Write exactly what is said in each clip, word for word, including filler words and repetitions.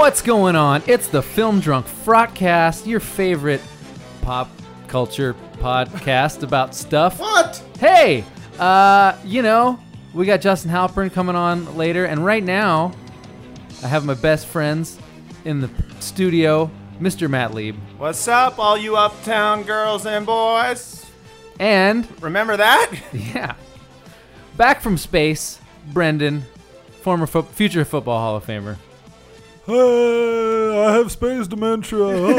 What's going on? It's the Film Drunk Frotcast, your favorite pop culture podcast about stuff. What? Hey, uh, you know, we got Justin Halpern coming on later, and right now, I have my best friends in the studio, Mister Matt Lieb. What's up, all you uptown girls and boys? And, Remember that? yeah, back from space, Brendan, former fo- future football Hall of Famer. Hey, I have space dementia.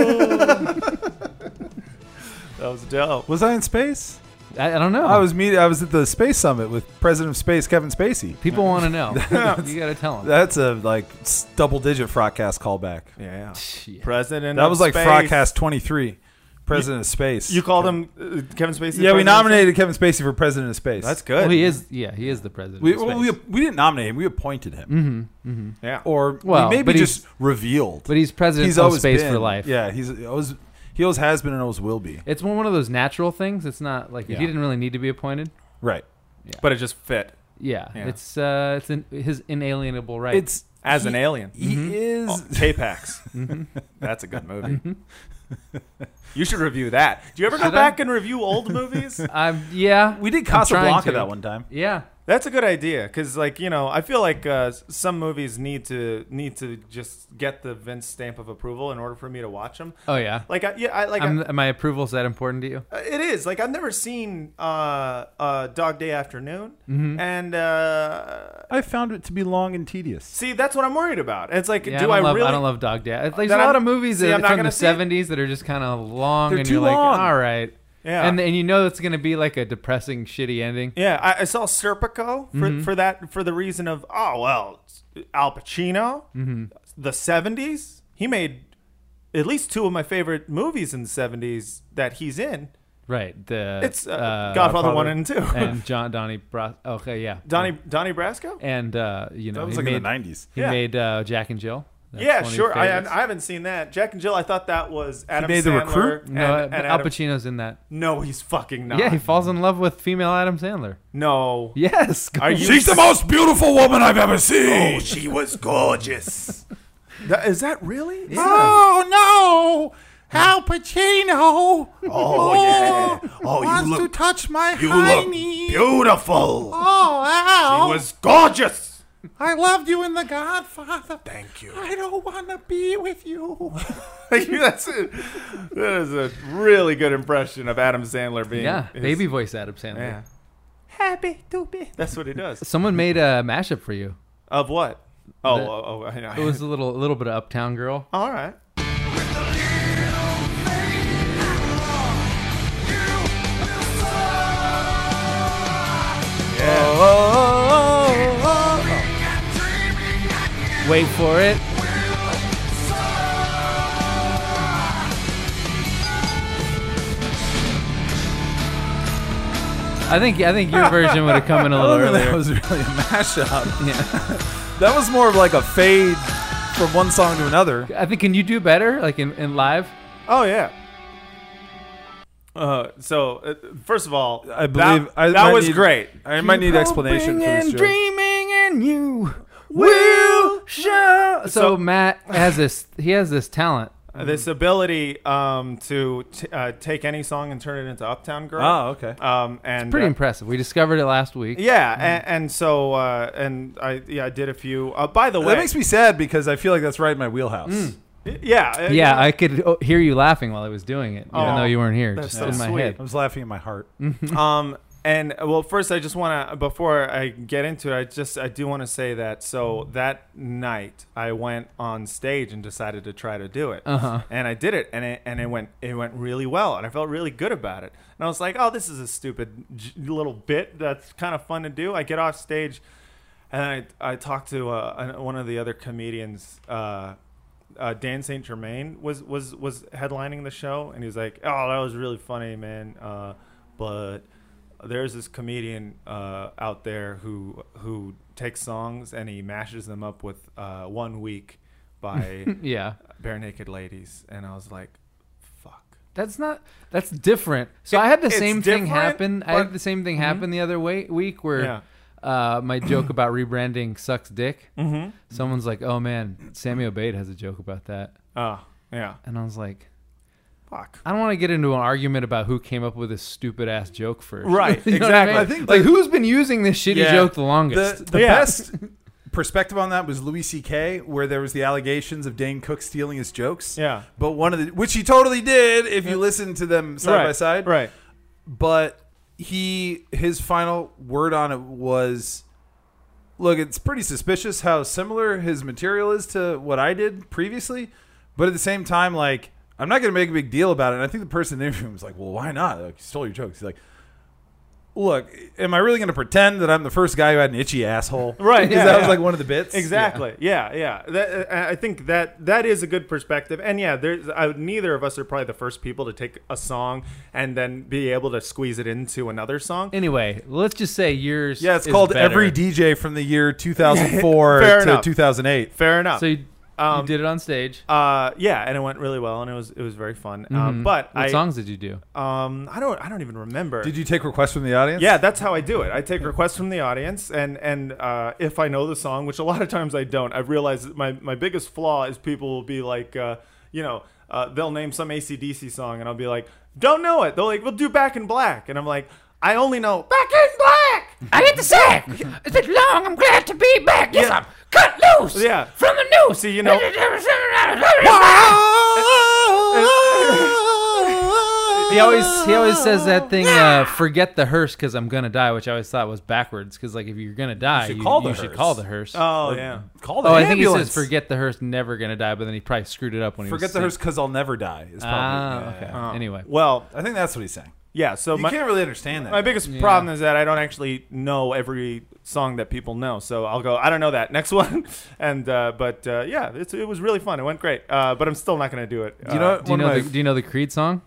That was dope. Was I in space? I, I don't know. I was meet. I was at the space summit with President of Space Kevin Spacey. People want to know. You got to tell them. That's a like double digit Frotcast callback. Yeah. Yeah. President That of was like Space. Frotcast twenty-three. President of Space. You called him uh, Kevin Spacey? Yeah, we President of nominated Kevin Spacey for President of Space. That's good. Well, he is. Yeah, he is the president. We, of well, space. we we didn't nominate him. We appointed him, Mm-hmm. Mm-hmm. Yeah. or Well, we maybe but he's- just revealed. But he's president He's of always space been. for life. Yeah, he's always he always has been and always will be. It's one one of those natural things. It's not like Yeah. he didn't really need to be appointed. Right. But it just fit Yeah, Yeah. it's uh, it's in, his inalienable right. It's as he, an alien. He Mhm. is. Oh, K-Pax. Mm-hmm. That's a good movie. You should review that. Do you ever go Should I? back and review old movies? I'm yeah. We did I'm trying Casablanca to. that one time. Yeah, That's a good idea because, like, you know, I feel like uh, some movies need to need to just get the Vince stamp of approval in order for me to watch them. oh yeah. Like, I, yeah, I like. I, I'm, my approval is that important to you? it is like I've never seen uh, uh, Dog Day Afternoon, Mhm. and uh, I found it to be long and tedious. see, that's what I'm worried about. It's like, Yeah, do I I, don't love. really? I don't love Dog Day. There's Then a lot I'm- of movies see, that I'm not from gonna the see it. seventies that are just kind of long, They're and too you're like, long. all right. Yeah. And and you know it's gonna be like a depressing, shitty ending. Yeah, I, I saw Serpico for, Mhm. for that for the reason of oh well, it's Al Pacino, Mm-hmm. the seventies. He made at least two of my favorite movies in the seventies that he's in. Right. The It's uh, uh, Godfather Godfather one and two. and John Donnie Bras. Okay, yeah. Donnie Donnie Brasco. And uh, you know That was he like made in the nineties. he Yeah. made uh, Jack and Jill. That's Yeah, one of your sure. I, favorites. I haven't seen that. Jack and Jill. I thought that was Adam made The Sandler. Recruit? And, no, and Al Adam- Pacino's in that. No, he's fucking not. Yeah, he falls in love with female Adam Sandler. No. Yes. Are you? She's the most beautiful woman I've ever seen. Oh, she was gorgeous. That, is that really? Oh no, Al Pacino. Oh, yeah. Oh, you wants look- to touch my You look hiney. beautiful. Oh, Al. She was gorgeous. I loved you in The Godfather. Thank you. I don't want to be with you. That's it. That is a really good impression of Adam Sandler being. Yeah, his- baby voice Adam Sandler. Yeah. Happy to be. That's what he does. Someone made a mashup for you. Of what? Oh, The- oh, oh, I know. It was a little, a little bit of Uptown Girl. All right. Wait for it. I think, I think your version would have come in a little earlier. That was really a mashup. Yeah, that was more of like a fade from one song to another. I think. Can you do better, like in, in live? Oh yeah. Uh, so uh, first of all, I believe that, I that might was need- great. I might need explanation for this joke. Dreaming and you will show. So, So- Matt has this. He has this talent. This ability um, to t- uh, take any song and turn it into Uptown Girl. Oh, okay. Um, and Pretty uh, impressive. We discovered it last week. yeah, and, and so uh, and I yeah I did a few. Uh, by the way, That makes me sad because I feel like that's right in my wheelhouse. yeah uh, Yeah, I could oh, hear you laughing while I was doing it, even Oh, though you weren't here, that's just so in my sweet. head. I was laughing in my heart. um and well first I just want to before I get into it I just I do want to say that so that night I went on stage and decided to try to do it Uh-huh. and I did it and it and it went it went really well and I felt really good about it and I was like, oh, this is a stupid j- little bit that's kind of fun to do. I get off stage and I I talked to uh, one of the other comedians. uh Uh, Dan Saint Germain was, was was headlining the show, and he was like, "Oh, that was really funny, man. Uh, but there's this comedian uh, out there who who takes songs and he mashes them up with uh, One Week by Yeah. Bare Naked Ladies," and I was like, "Fuck." That's not. That's different. So I had the It's same thing different, happen. I but- had the same thing happen the other way, week where Yeah. uh, my joke about rebranding sucks dick. Mm-hmm. Someone's like, "Oh man, Sammy Obeid has a joke about that," Oh, yeah. and I was like, Fuck. I don't want to get into an argument about who came up with this stupid ass joke first. Right, You know what exactly. I, I mean? think like the- who's been using this shitty Yeah. joke the longest? The, the Yeah. best perspective on that was Louis C K, where there was the allegations of Dane Cook stealing his jokes. Yeah. But one of the, which he totally did if you listen to them side right. by side. Right. But he, his final word on it was, look, it's pretty suspicious how similar his material is to what I did previously. But at the same time, like, I'm not going to make a big deal about it. And I think the person interviewing him was like, well, why not? Like, you stole your jokes. He's like, look, am I really going to pretend that I'm the first guy who had an itchy asshole? Right. Because Yeah, that yeah. was like one of the bits. Exactly. Yeah, yeah. That, uh, I think that that is a good perspective. And yeah, there's I, neither of us are probably the first people to take a song and then be able to squeeze it into another song. Anyway, let's just say yours. Yeah, it's is called better. Every D J from the year two thousand four Fair to enough. two thousand eight. Fair enough. So you, Um, you did it on stage. uh, yeah, and it went really well, and it was it was very fun. Um, Mhm. but what I songs did you do? um I don't I don't even remember. Did you take requests from the audience? Yeah, that's how I do it. I take requests from the audience, and and uh, if I know the song, which a lot of times I don't, I've realized that my, my biggest flaw is people will be like, uh, you know, uh, they'll name some A C D C song, and I'll be like, don't know it. They're like, we'll do Back in Black, and I'm like, I only know Back in Black. I hit the sack. It's been long. I'm glad to be back. Yes, Yeah. I'm cut loose. Yeah. From the noose. See, you know- He always he always says that thing. Uh, Forget the hearse because I'm gonna die, which I always thought was backwards. Because like if you're gonna die, should you, call the you should hearse. call the hearse. Oh yeah. Call the oh, I think he ambulance. says forget the hearse, never gonna die. But then he probably screwed it up when he Forget was the singing. hearse because I'll never die. Is probably, Ah, yeah, okay. yeah. Oh. Anyway. Well, I think that's what he's saying. yeah. So You my can't really understand that. my biggest Yeah. problem is that I don't actually know every song that people know. So I'll go, I don't know that next one. And uh, but uh, yeah, it's, it was really fun. It went great. Uh, but I'm still not gonna do it. Do you know Uh, Do you one know of the my, Do you know the Creed song?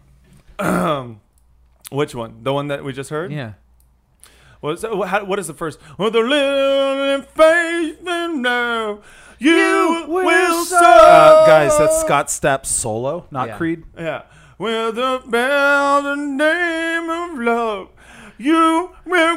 which one? The one that we just heard? Yeah. What's that, how, what is the first? With a little faith in now, you will serve. uh, guys? That's Scott Stapp's solo, not Yeah. Creed. Yeah. With the bell, the name of love, you will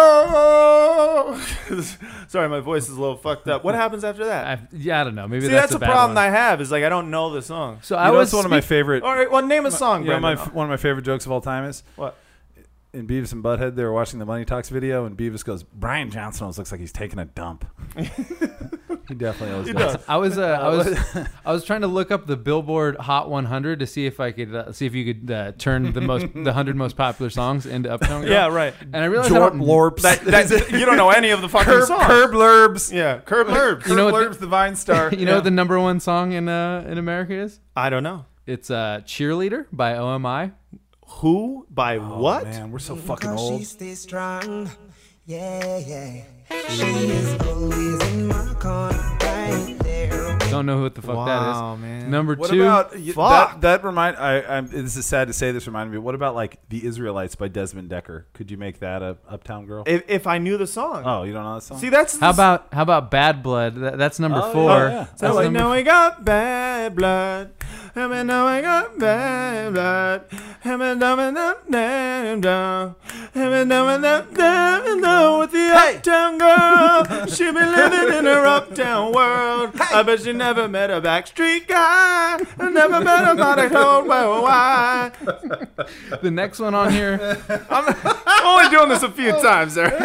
go. Sorry, my voice is a little fucked up. What happens after that? I, yeah, I don't know. Maybe See, that's, that's, a a bad problem one. I have. Is like I don't know the song. So You I know was what's one of my speak- favorite. All right, well, name a song. You know, my Brendan. one of my favorite jokes of all time is What? in Beavis and Butthead. They were watching the Money Talks video, and Beavis goes, "Brian Johnson always looks like he's taking a dump." He definitely always He does. does. I was uh, I was I was trying to look up the Billboard Hot one hundred to see if I could uh, see if you could uh, turn the most the one hundred most popular songs into Uptown Girl. Yeah, right. And I realized I Jorp don't, Lorps. That, that, you don't know any of the fucking Curb, songs. Curb Lurbs. Yeah, Curb Lurbs. You know Curb what Lurbs, the Vine Star. you know Yeah. what the number one song in uh, in America is? I don't know. It's uh, "Cheerleader" by O M I. Who? By Oh, what? Man, we're so fucking Because old. she stays strong. Yeah, yeah. She is always in my corner, right there. Don't know what the fuck Wow, that is. man. Number What two. about y- Fuck. that? That remind. I. I'm, this is sad to say. This reminded me. What about like the Israelites by Desmond Decker? Could you make that a Uptown Girl? If, if I knew the song. Oh, you don't know that song? See, that's How the- about how about "Bad Blood"? That, that's number Oh, four. yeah, yeah. That's So we number know f- we got bad blood. And we know we got bad blood. And we know we got bad blood. And we know we got bad blood with the uptown girl. She be living in her uptown world. I bet she never met a backstreet guy. I never met a body told well why. the next one on here. I'm only doing this a few times there.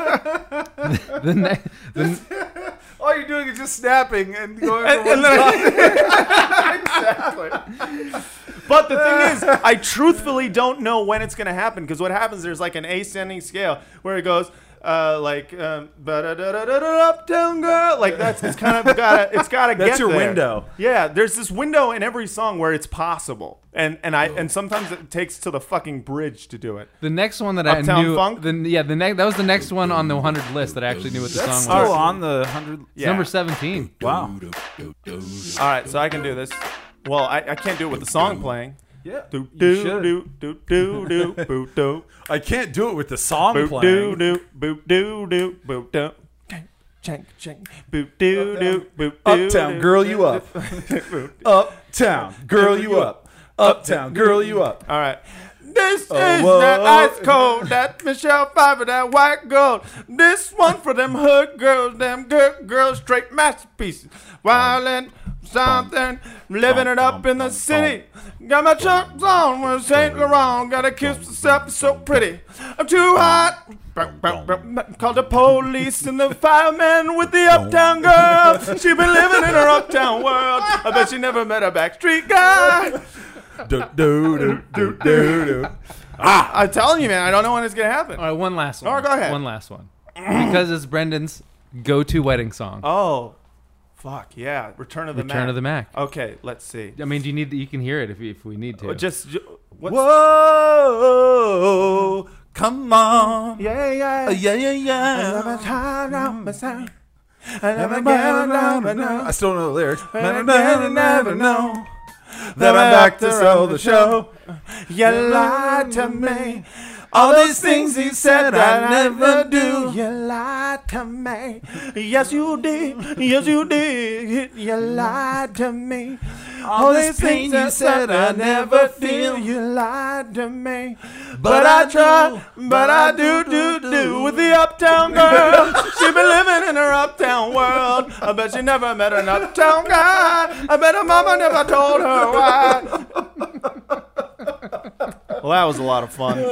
The next. The, All you're doing is just snapping and going. And- and then I- exactly. But the thing is, I truthfully don't know when it's going to happen because what happens, there's like an ascending scale where it goes uh, like um, ba-da-da-da-da-da, uptown girl. Like that's it's kind of got to it's got to get That's your there. window. Yeah, there's this window in every song where it's possible, and and I and sometimes it takes to the fucking bridge to do it. the next one that Uptown I knew. Funk? The, yeah, the next that was the next one on the one hundred list that I actually knew what the That's song was. still on the hundred. It's number seventeen. Wow. All right, so I can do this. Well, I, I can't do it with the song playing. Yeah. Do You do should. do do do do boo do. I can't do it with the song Boop doo playing. doo boop doo doo boop doo. Chink chink boop doo doo boop doo. Uptown girl, you up. Uptown girl, you up. Uptown girl, you up. All right. This Oh, is whoa. that ice cold, that Michelle Pfeiffer, that white gold. This one for them hood girls, them good girls, straight masterpieces. Violent, something, living it up in the city. Got my chucks on with Saint Laurent, gotta kiss myself, it's so pretty. I'm too hot. Called the police and the fireman with the uptown girl. She been living in her uptown world. I bet she never met a backstreet guy. do, do, do, do, do, do. Ah, I'm telling you, man, I don't know when it's gonna happen. All right, one last one. Oh, go ahead. One last one. Because it's Brendan's go-to wedding song. Oh, fuck yeah! Return of the Mac. Return of the Mac. Okay, let's see. I mean, do you need? You can hear it if we, if we need to. Oh, Just ju- what's, Whoa, come on. yeah, yeah, Uh, yeah, yeah, yeah. I still don't know the lyrics. Never, never, never know that I'm back to sell the show. You lied to me. All these things you said I never do. You lied to me. Yes, you did. Yes, you did. You lied to me. All this pain you said I never feel. You lied to me. But I try, but I do, do, do with the uptown girl. She been living in her uptown world. I bet she never met an uptown guy. I bet her mama never told her why. Well, that was a lot of fun.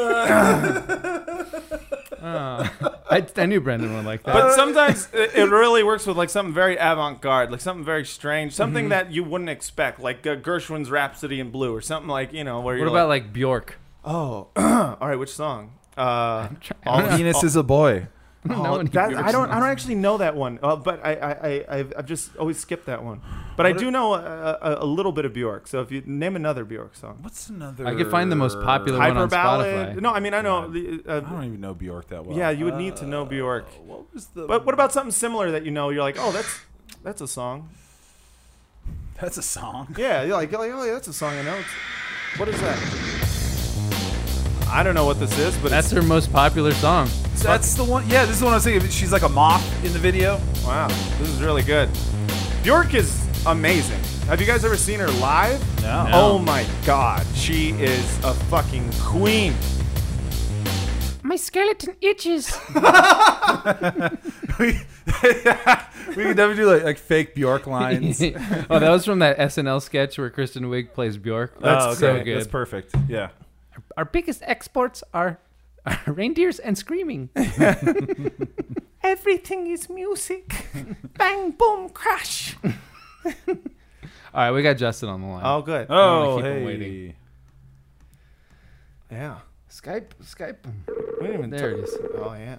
Uh, I, I knew Brendan would like that. But sometimes it, it really works with like something very avant-garde, like something very strange, something Mm-hmm. that you wouldn't expect, like uh, Gershwin's Rhapsody in Blue or something like, you know, where what you're about like, like Bjork? oh, all right, which song? Uh, All Venus is a boy. I don't know oh, any that, Bjork I don't. I songs. don't actually know that one, uh, but I, I, I, I've, I've just always skipped that one. But I do know a, a, a little bit of Bjork. So if you name another Bjork song, What's another? I could find the most popular one Hyper on Ballad. Spotify. No, I mean I know. The, I uh, don't even know Bjork that well. yeah, you would need to know Bjork. Uh, what was the? But what about something similar that you know? You're like, oh, that's that's a song. That's a song. Yeah, you're like, you're like, oh, yeah, that's a song I know. It's, what is that? I don't know what this is, but That's it's, her most popular song. That's the one. Yeah, this is the one I was thinking. She's like a moth in the video. wow, this is really good. Bjork is amazing. Have you guys ever seen her live? No. Oh my God, she is a fucking queen. My skeleton itches. we, we could definitely do like, like fake Bjork lines. Oh, that was from that S N L sketch where Kristen Wiig plays Bjork. That's Oh, so okay. good. That's perfect. Yeah. Our biggest exports are, are reindeers and screaming. Everything is music. Bang, boom, crash. All right, we got Justin on the line. Oh, good. Oh, keep 'em hey. waiting. Yeah. Skype, Skype. We didn't even There t- it is. Oh, yeah.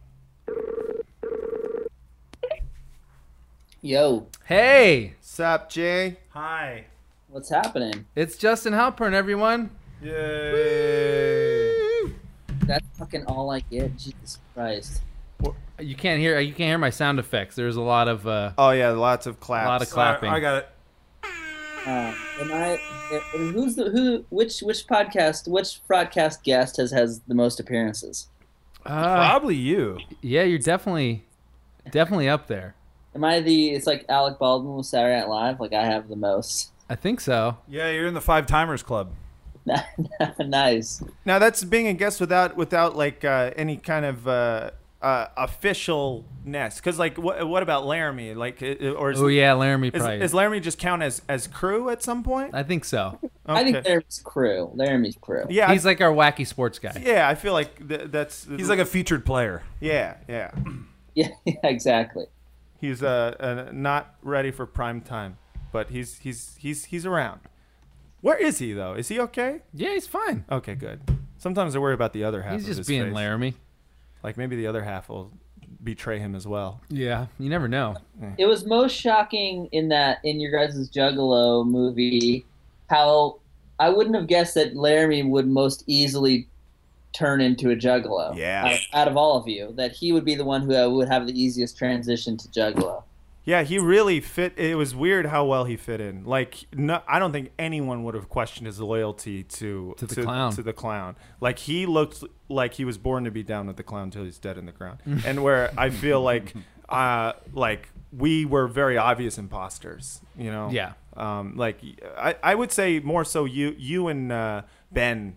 Yo, Hey, Sup, Jay? Hi. what's happening? it's Justin Halpern, everyone. Yay. That's fucking all I get. Jesus Christ. You can't hear. You can't hear my sound effects. There's a lot of. Uh, Oh, yeah, lots of A claps. lot of clapping. I, I got it. Uh, and I, and who's the who? Which which podcast? Which broadcast guest has has the most appearances? uh, Probably you. yeah, you're definitely, definitely up there. Am I the? It's like Alec Baldwin with Saturday Night Live. Like I have the most. I think so. Yeah, you're in the Five Timers Club. Nice. Now, that's being a guest without, without like, uh, any kind of uh, uh, officialness. Because, like, what, what about Laramie? Like, uh, or is, Oh yeah, Laramie is, probably. is Laramie just count as, as crew at some point? I think so. I think Okay. Laramie's crew. Laramie's crew. Yeah, He's like our wacky sports guy. yeah, I feel like th- that's... He's like a featured player. Yeah, yeah. Yeah, yeah, exactly. He's uh, uh, not ready for prime time, but he's he's he's he's around. Where is he though? Is he okay? Yeah, he's fine. Okay, good. Sometimes I worry about the other half. He's of just his being face. Laramie. Like maybe the other half will betray him as well. Yeah, you never know. It was most shocking in that in your guys' Juggalo movie how I wouldn't have guessed that Laramie would most easily turn into a Juggalo. Yeah. Out, out of all of you, that he would be the one who uh, would have the easiest transition to Juggalo. Yeah, he really fit. It was weird how well he fit in. Like, no, I don't think anyone would have questioned his loyalty to To the clown. To the clown, like he looked like he was born to be down with the clown until he's dead in the ground. And where I feel like, uh, like we were very obvious imposters. You know. Yeah. Um, like I, I would say more so you, you and uh, Ben.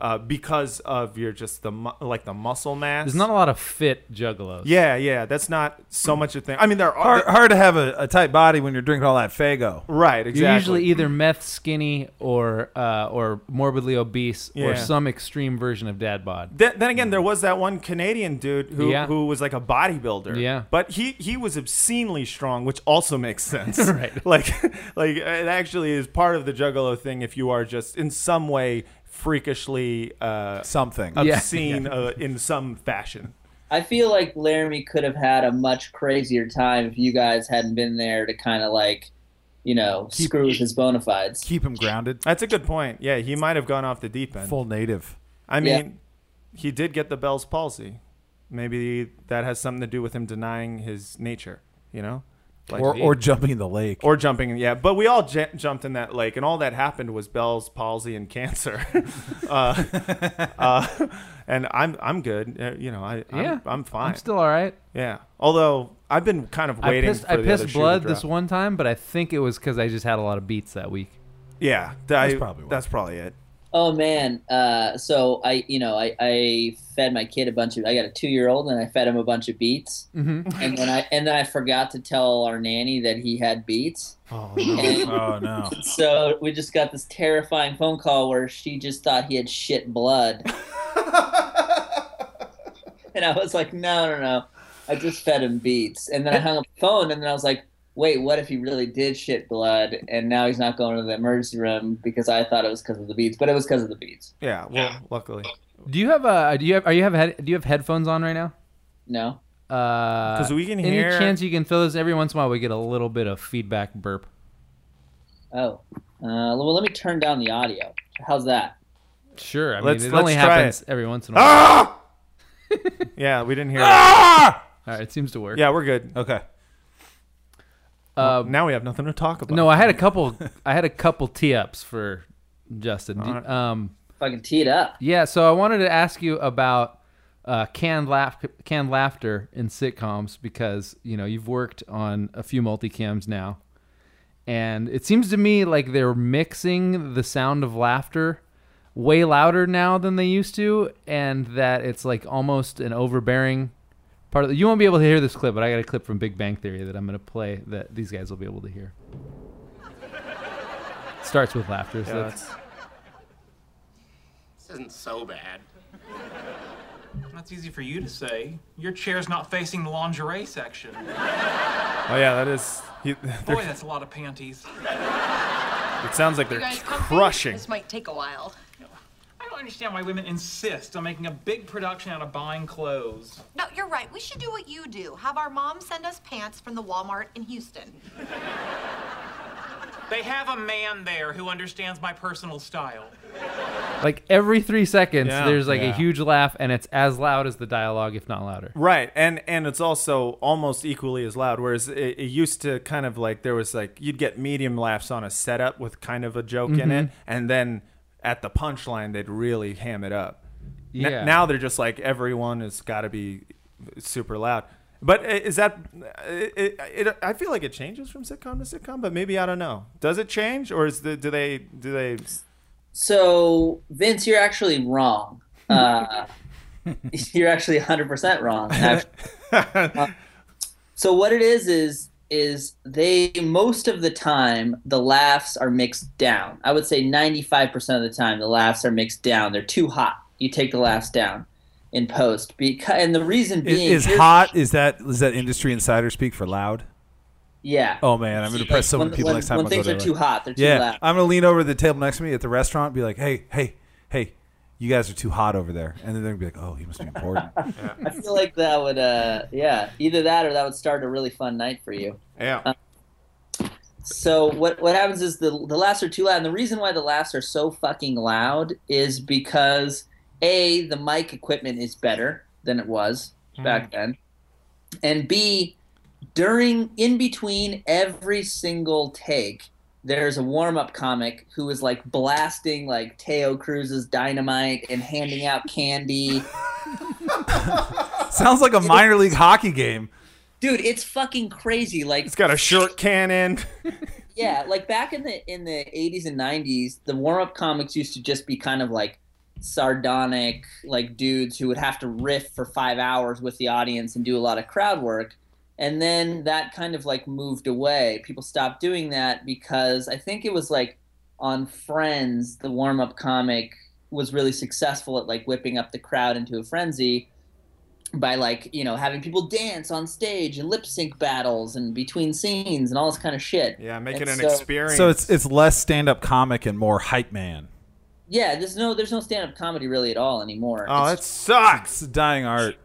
uh, because of your just the mu- like the muscle mass. There's not a lot of fit juggalos. Yeah, yeah, that's not so much a thing. I mean, there are Hard, hard to have a, a tight body when you're drinking all that Fago. right, exactly. You're usually either meth skinny or uh, or morbidly obese or Yeah. some extreme version of dad bod. Then, then again, there was that one Canadian dude who, Yeah. who was like a bodybuilder. Yeah. But he, he was obscenely strong, which also makes sense. Right. Like, like it actually is part of the juggalo thing if you are just in some way freakishly uh, Something. Yeah. obscene uh, in some fashion. I feel like Laramie could have had a much crazier time if you guys hadn't been there to kind of like, you know, Keep- screw with his bona fides. Keep him grounded. That's a good point. Yeah, he might have gone off the deep end. Full native. I Yeah. mean, he did get the Bell's palsy. Maybe that has something to do with him denying his nature, you know? Like, Or, or jumping in the lake. Or jumping, yeah. But we all j- jumped in that lake, and all that happened was Bell's palsy and cancer. uh, uh, and I'm I'm good. Uh, you know, I I'm, Yeah, I'm fine. I'm still all right. yeah. Although I've been kind of I waiting. pissed, for I the pissed other shoe to blood drop. this one time, but I think it was because I just had a lot of beats that week. Yeah, that's probably why. that's probably it. Oh man, uh, so I, you know, I, I fed my kid a bunch of. I got a two-year-old, and I fed him a bunch of beets, Mm-hmm. and then I and then I forgot to tell our nanny that he had beets. Oh And Oh, no. so we just got this terrifying phone call where she just thought he had shit blood, and I was like, no, no, no, I just fed him beets, and then I hung up the phone, and then I was like, wait, what if he really did shit blood, and now he's not going to the emergency room because I thought it was because of the beets, but it was because of the beets. Yeah. Well, luckily, Do you have a? Do you have? Are you have? Head, do you have headphones on right now? No. Because we can any hear- chance you can fill this every once in a while, we get a little bit of feedback burp. Oh. Uh, well, let me turn down the audio. How's that? Sure. I mean, Let's- it let's only try happens every once in a while. ah! Yeah, we didn't hear. it. Ah! All right, it seems to work. Yeah, we're good. Okay. Uh, Now we have nothing to talk about. no, I had a couple. I had a couple tee ups for Justin. Do- All right. Um, Fucking tee it up. yeah. So I wanted to ask you about uh, canned laugh, canned laughter in sitcoms because you know you've worked on a few multicams now, and it seems to me like they're mixing the sound of laughter way louder now than they used to, and that it's like almost an overbearing part of the, you won't be able to hear this clip, but I got a clip from Big Bang Theory that I'm going to play that these guys will be able to hear. Starts with laughter. So Yeah, that's, that's- This isn't so bad. That's easy for you to say. Your chair's not facing the lingerie section. oh yeah, that is. He, Boy, that's a lot of panties. it sounds like they're You guys comfy? crushing. This might take a while. I don't understand why women insist on making a big production out of buying clothes. No, you're right. We should do what you do. Have our mom send us pants from the Walmart in Houston. They have a man there who understands my personal style. like every three seconds, Yeah. there's like a Yeah. huge laugh, and it's as loud as the dialogue, if not louder. Right, and and it's also almost equally as loud. Whereas it, it used to kind of like there was like you'd get medium laughs on a setup with kind of a joke in it, and then at the punchline they'd really ham it up. N- Yeah. now they're just like everyone has got to be super loud. But i- is that? It, it, it, I feel like it changes from sitcom to sitcom, but maybe I don't know. Does it change, or is the do they do they? So, Vince, you're actually wrong. Uh, you're actually one hundred percent wrong. actually. Uh, so what it is is is they most of the time the laughs are mixed down. I would say ninety-five percent of the time the laughs are mixed down. They're too hot. You take the laughs down in post because and the reason Is, being is here's- hot? Is that is that industry insider speak for loud? Yeah. Oh man, I'm gonna press so when, many people when, next time. when I go things there, are like- too hot, they're too Yeah, loud. I'm gonna lean over to the table next to me at the restaurant, and be like, "Hey, hey, hey, you guys are too hot over there," and then they're gonna be like, "Oh, he must be important." I feel like that would, uh, yeah, either that or that would start a really fun night for you. Yeah. So what what happens is the the laughs are too loud, and the reason why the laughs are so fucking loud is because A, the mic equipment is better than it was back then, and B, during in between every single take, there's a warm up comic who is like blasting like Teo Cruz's Dynamite and handing out candy. Sounds like a minor league hockey game. Dude, it's fucking crazy. Like It's got a short cannon. yeah, like back in the in the eighties and nineties, the warm up comics used to just be kind of like sardonic like dudes who would have to riff for five hours with the audience and do a lot of crowd work. And then that kind of like moved away. People stopped doing that because I think it was like on Friends, the warm-up comic was really successful at like whipping up the crowd into a frenzy by like, you know, having people dance on stage and lip sync battles and between scenes and all this kind of shit. Yeah, make it And an so- experience. So it's it's less stand-up comic and more hype man. Yeah, there's no there's no stand-up comedy really at all anymore. oh, It's- that sucks. It's a dying art.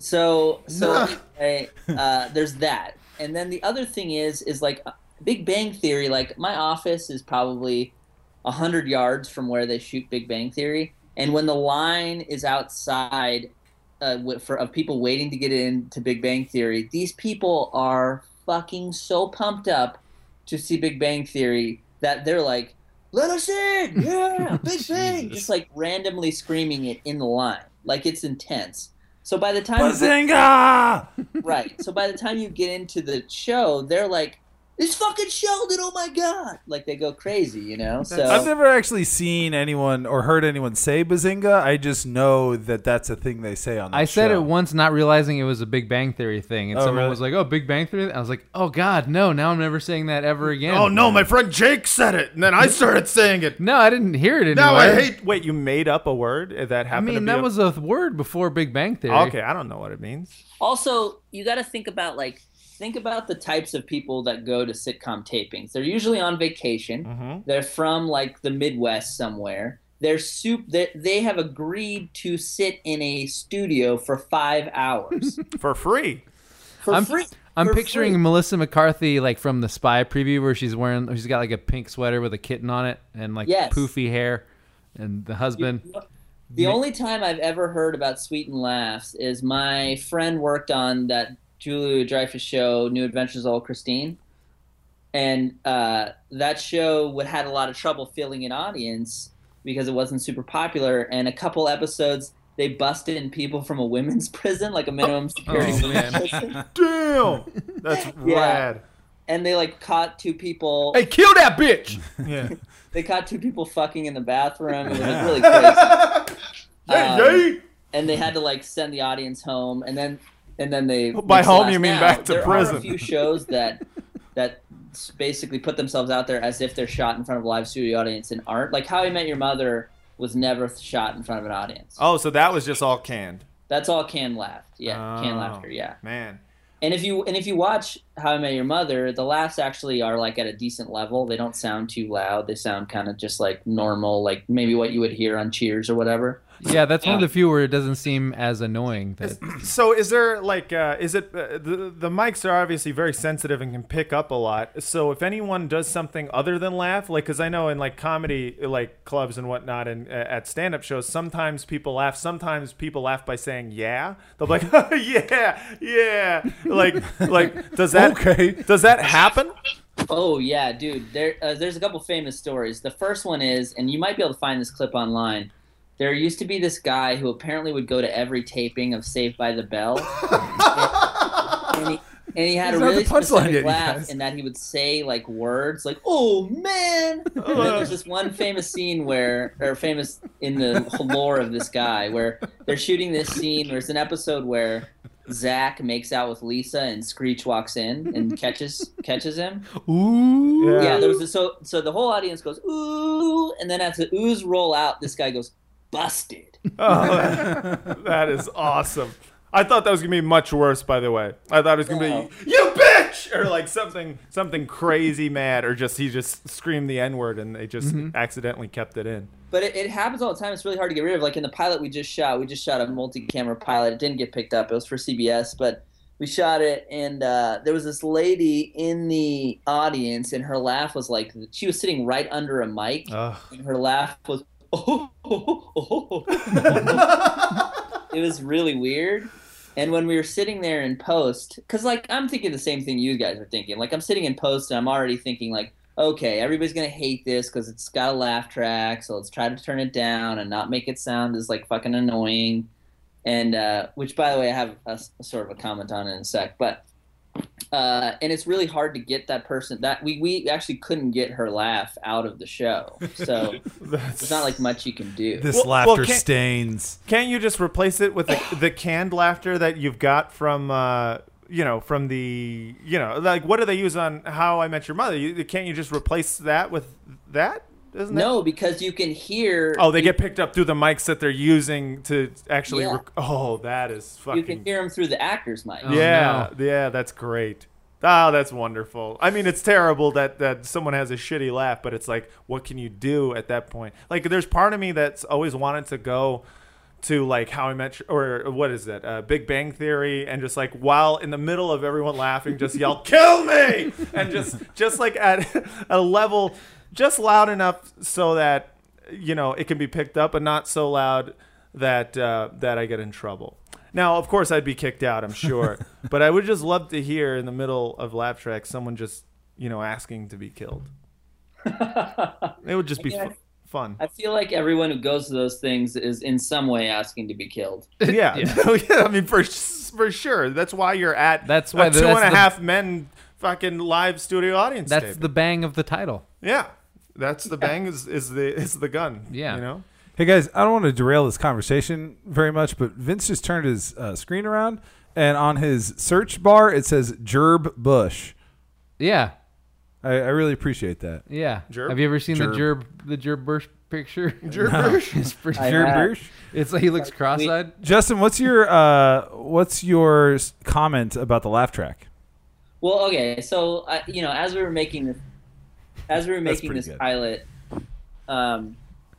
So, so anyway, uh, there's that, and then the other thing is, is like Big Bang Theory. Like my office is probably a hundred yards from where they shoot Big Bang Theory, and when the line is outside uh, wi- for of people waiting to get into Big Bang Theory, these people are fucking so pumped up to see Big Bang Theory that they're like, "Let us in, yeah, Big Bang!" Just like randomly screaming it in the line, like it's intense. So by the time Bazinga! right, so by the time you get into the show, they're like, "It's fucking Sheldon! Oh my god!" Like they go crazy, you know. So I've never actually seen anyone or heard anyone say Bazinga. I just know that that's a thing they say on. That I said show. it once, not realizing it was a Big Bang Theory thing, and Oh, someone really? was like, "Oh, Big Bang Theory." I was like, "Oh God, no! Now I'm never saying that ever again." Oh no, my friend Jake said it, and then I started saying it. No, I didn't hear it anywhere. Now I hate. Wait, you made up a word that I happened mean, to be that a- was a word before Big Bang Theory. Okay, I don't know what it means. also you got to think about like think about the types of people that go to sitcom tapings. They're usually on vacation. Mm-hmm. They're from like the Midwest somewhere. They're soup. They they have agreed to sit in a studio for five hours For free. for I'm, free. I'm for picturing free. Melissa McCarthy like from the Spy preview where she's wearing, she's got like a pink sweater with a kitten on it and like Yes. poofy hair, and the husband. The only time I've ever heard about Sweet and Laughs is my friend worked on that Julia Dreyfus show, New Adventures of Old Christine, and uh, that show would had a lot of trouble filling an audience because it wasn't super popular. And a couple episodes, they busted in people from a women's prison, like a minimum security Oh, women's man. prison, Damn, that's Yeah. rad. and they like caught two people. Hey, kill that bitch! Yeah. They caught two people fucking in the bathroom. It was like, really crazy. Yay, Um, yay. and they had to like send the audience home, and then and then they By which home, lasts you mean now. back to there prison. are a few shows that that s- basically put themselves out there as if they're shot in front of a live studio audience and aren't. Like How I Met Your Mother was never shot in front of an audience. Oh, so that was just all canned. That's all canned laugh. Yeah, canned Oh, laughter. Yeah. Man. And if you and if you watch How I Met Your Mother, the laughs actually are like at a decent level. They don't sound too loud. They sound kind of just like normal, like maybe what you would hear on Cheers or whatever. Yeah, that's one of the few where it doesn't seem as annoying. That So is there like uh, is it uh, the the mics are obviously very sensitive and can pick up a lot. So if anyone does something other than laugh, like because I know in like comedy like clubs and whatnot and uh, at stand up shows, sometimes people laugh. Sometimes people laugh by saying yeah. They'll be like yeah yeah like like does that Okay. does that happen? Oh yeah, dude. There, uh, there's a couple famous stories. The first one is, and you might be able to find this clip online. There used to be this guy who apparently would go to every taping of Saved by the Bell, and, and he, and he had He's a not really the punchline specific yet, you laugh guys. in that he would say like words like "Oh man." And then there's this one famous scene where, or famous in the lore of this guy, where they're shooting this scene. There's an episode where Zach makes out with Lisa and Screech walks in and catches catches him. ooh, Yeah, there was a, so so the whole audience goes ooh, and then as the oohs roll out, this guy goes busted. Oh, that, that is awesome. I thought that was gonna be much worse. By the way, I thought it was gonna No. be you bitch or like something something crazy mad or just he just screamed the N word and they just accidentally kept it in. But it, it happens all the time. It's really hard to get rid of. Like in the pilot we just shot, we just shot a multi-camera pilot. It didn't get picked up. It was for C B S, but we shot it, and uh, there was this lady in the audience, and her laugh was like she was sitting right under a mic, Ugh. and her laugh was oh, oh, oh, oh. It was really weird. And when we were sitting there in post, because like I'm thinking the same thing you guys are thinking. Like I'm sitting in post, and I'm already thinking like, okay, everybody's gonna hate this because it's got a laugh track, so let's try to turn it down and not make it sound as like fucking annoying. And uh, which, by the way, I have a, a sort of a comment on in a sec. But Uh, and it's really hard to get that person that we, we actually couldn't get her laugh out of the show. So there's not like much you can do. This Well- well, laughter can't- stains. Can't you just replace it with the, the canned laughter that you've got from, uh, you know, from the, you know, like what do they use on How I Met Your Mother? You, can't you just replace that with that? Isn't No, because you can hear. that? Oh, they get picked up through the mics that they're using to actually. Yeah. Rec- oh, that is fucking. You can hear them through the actor's mic. Oh, yeah, yeah, that's great. Oh, that's wonderful. I mean, it's terrible that, that someone has a shitty laugh, but it's like, what can you do at that point? Like, there's part of me that's always wanted to go to, like, How I Met, or what is it, uh, Big Bang Theory, and just, like, while in the middle of everyone laughing, just yell, kill me! And just, just like, at a level just loud enough so that, you know, it can be picked up, but not so loud that uh, that I get in trouble. Now, of course, I'd be kicked out, I'm sure. But I would just love to hear in the middle of laugh track someone just, you know, asking to be killed. It would just be Yeah. fu- fun. I feel like everyone who goes to those things is in some way asking to be killed. Yeah. Yeah. No, yeah. I mean, for for sure. That's why you're at That's why a the- two and that's a the- half men fucking live studio audience. That's tape. the bang of the title. yeah. That's the bang is, is the is the gun. Yeah. You know. Hey guys, I don't want to derail this conversation very much, but Vince just turned his uh, screen around, and on his search bar it says Jerb Bush. Yeah, I, I really appreciate that. yeah. Jerb? Have you ever seen Jerb. the Jerb the Jerb Bursch picture? Jerb No. Bush? It's pretty. I Jerb have. Bush. It's like he looks cross-eyed. Justin, what's your uh, what's your s- comment about the laugh track? Well, okay, so uh, you know, as we were making this, as we were That's making pretty this good. pilot, um,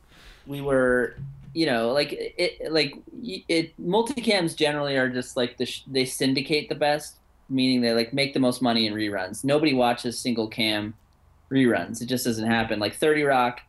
we were, you know, like it, like y- it. Multicams generally are just like the sh- they syndicate the best, meaning they like make the most money in reruns. Nobody watches single cam reruns. It just doesn't happen. Like thirty Rock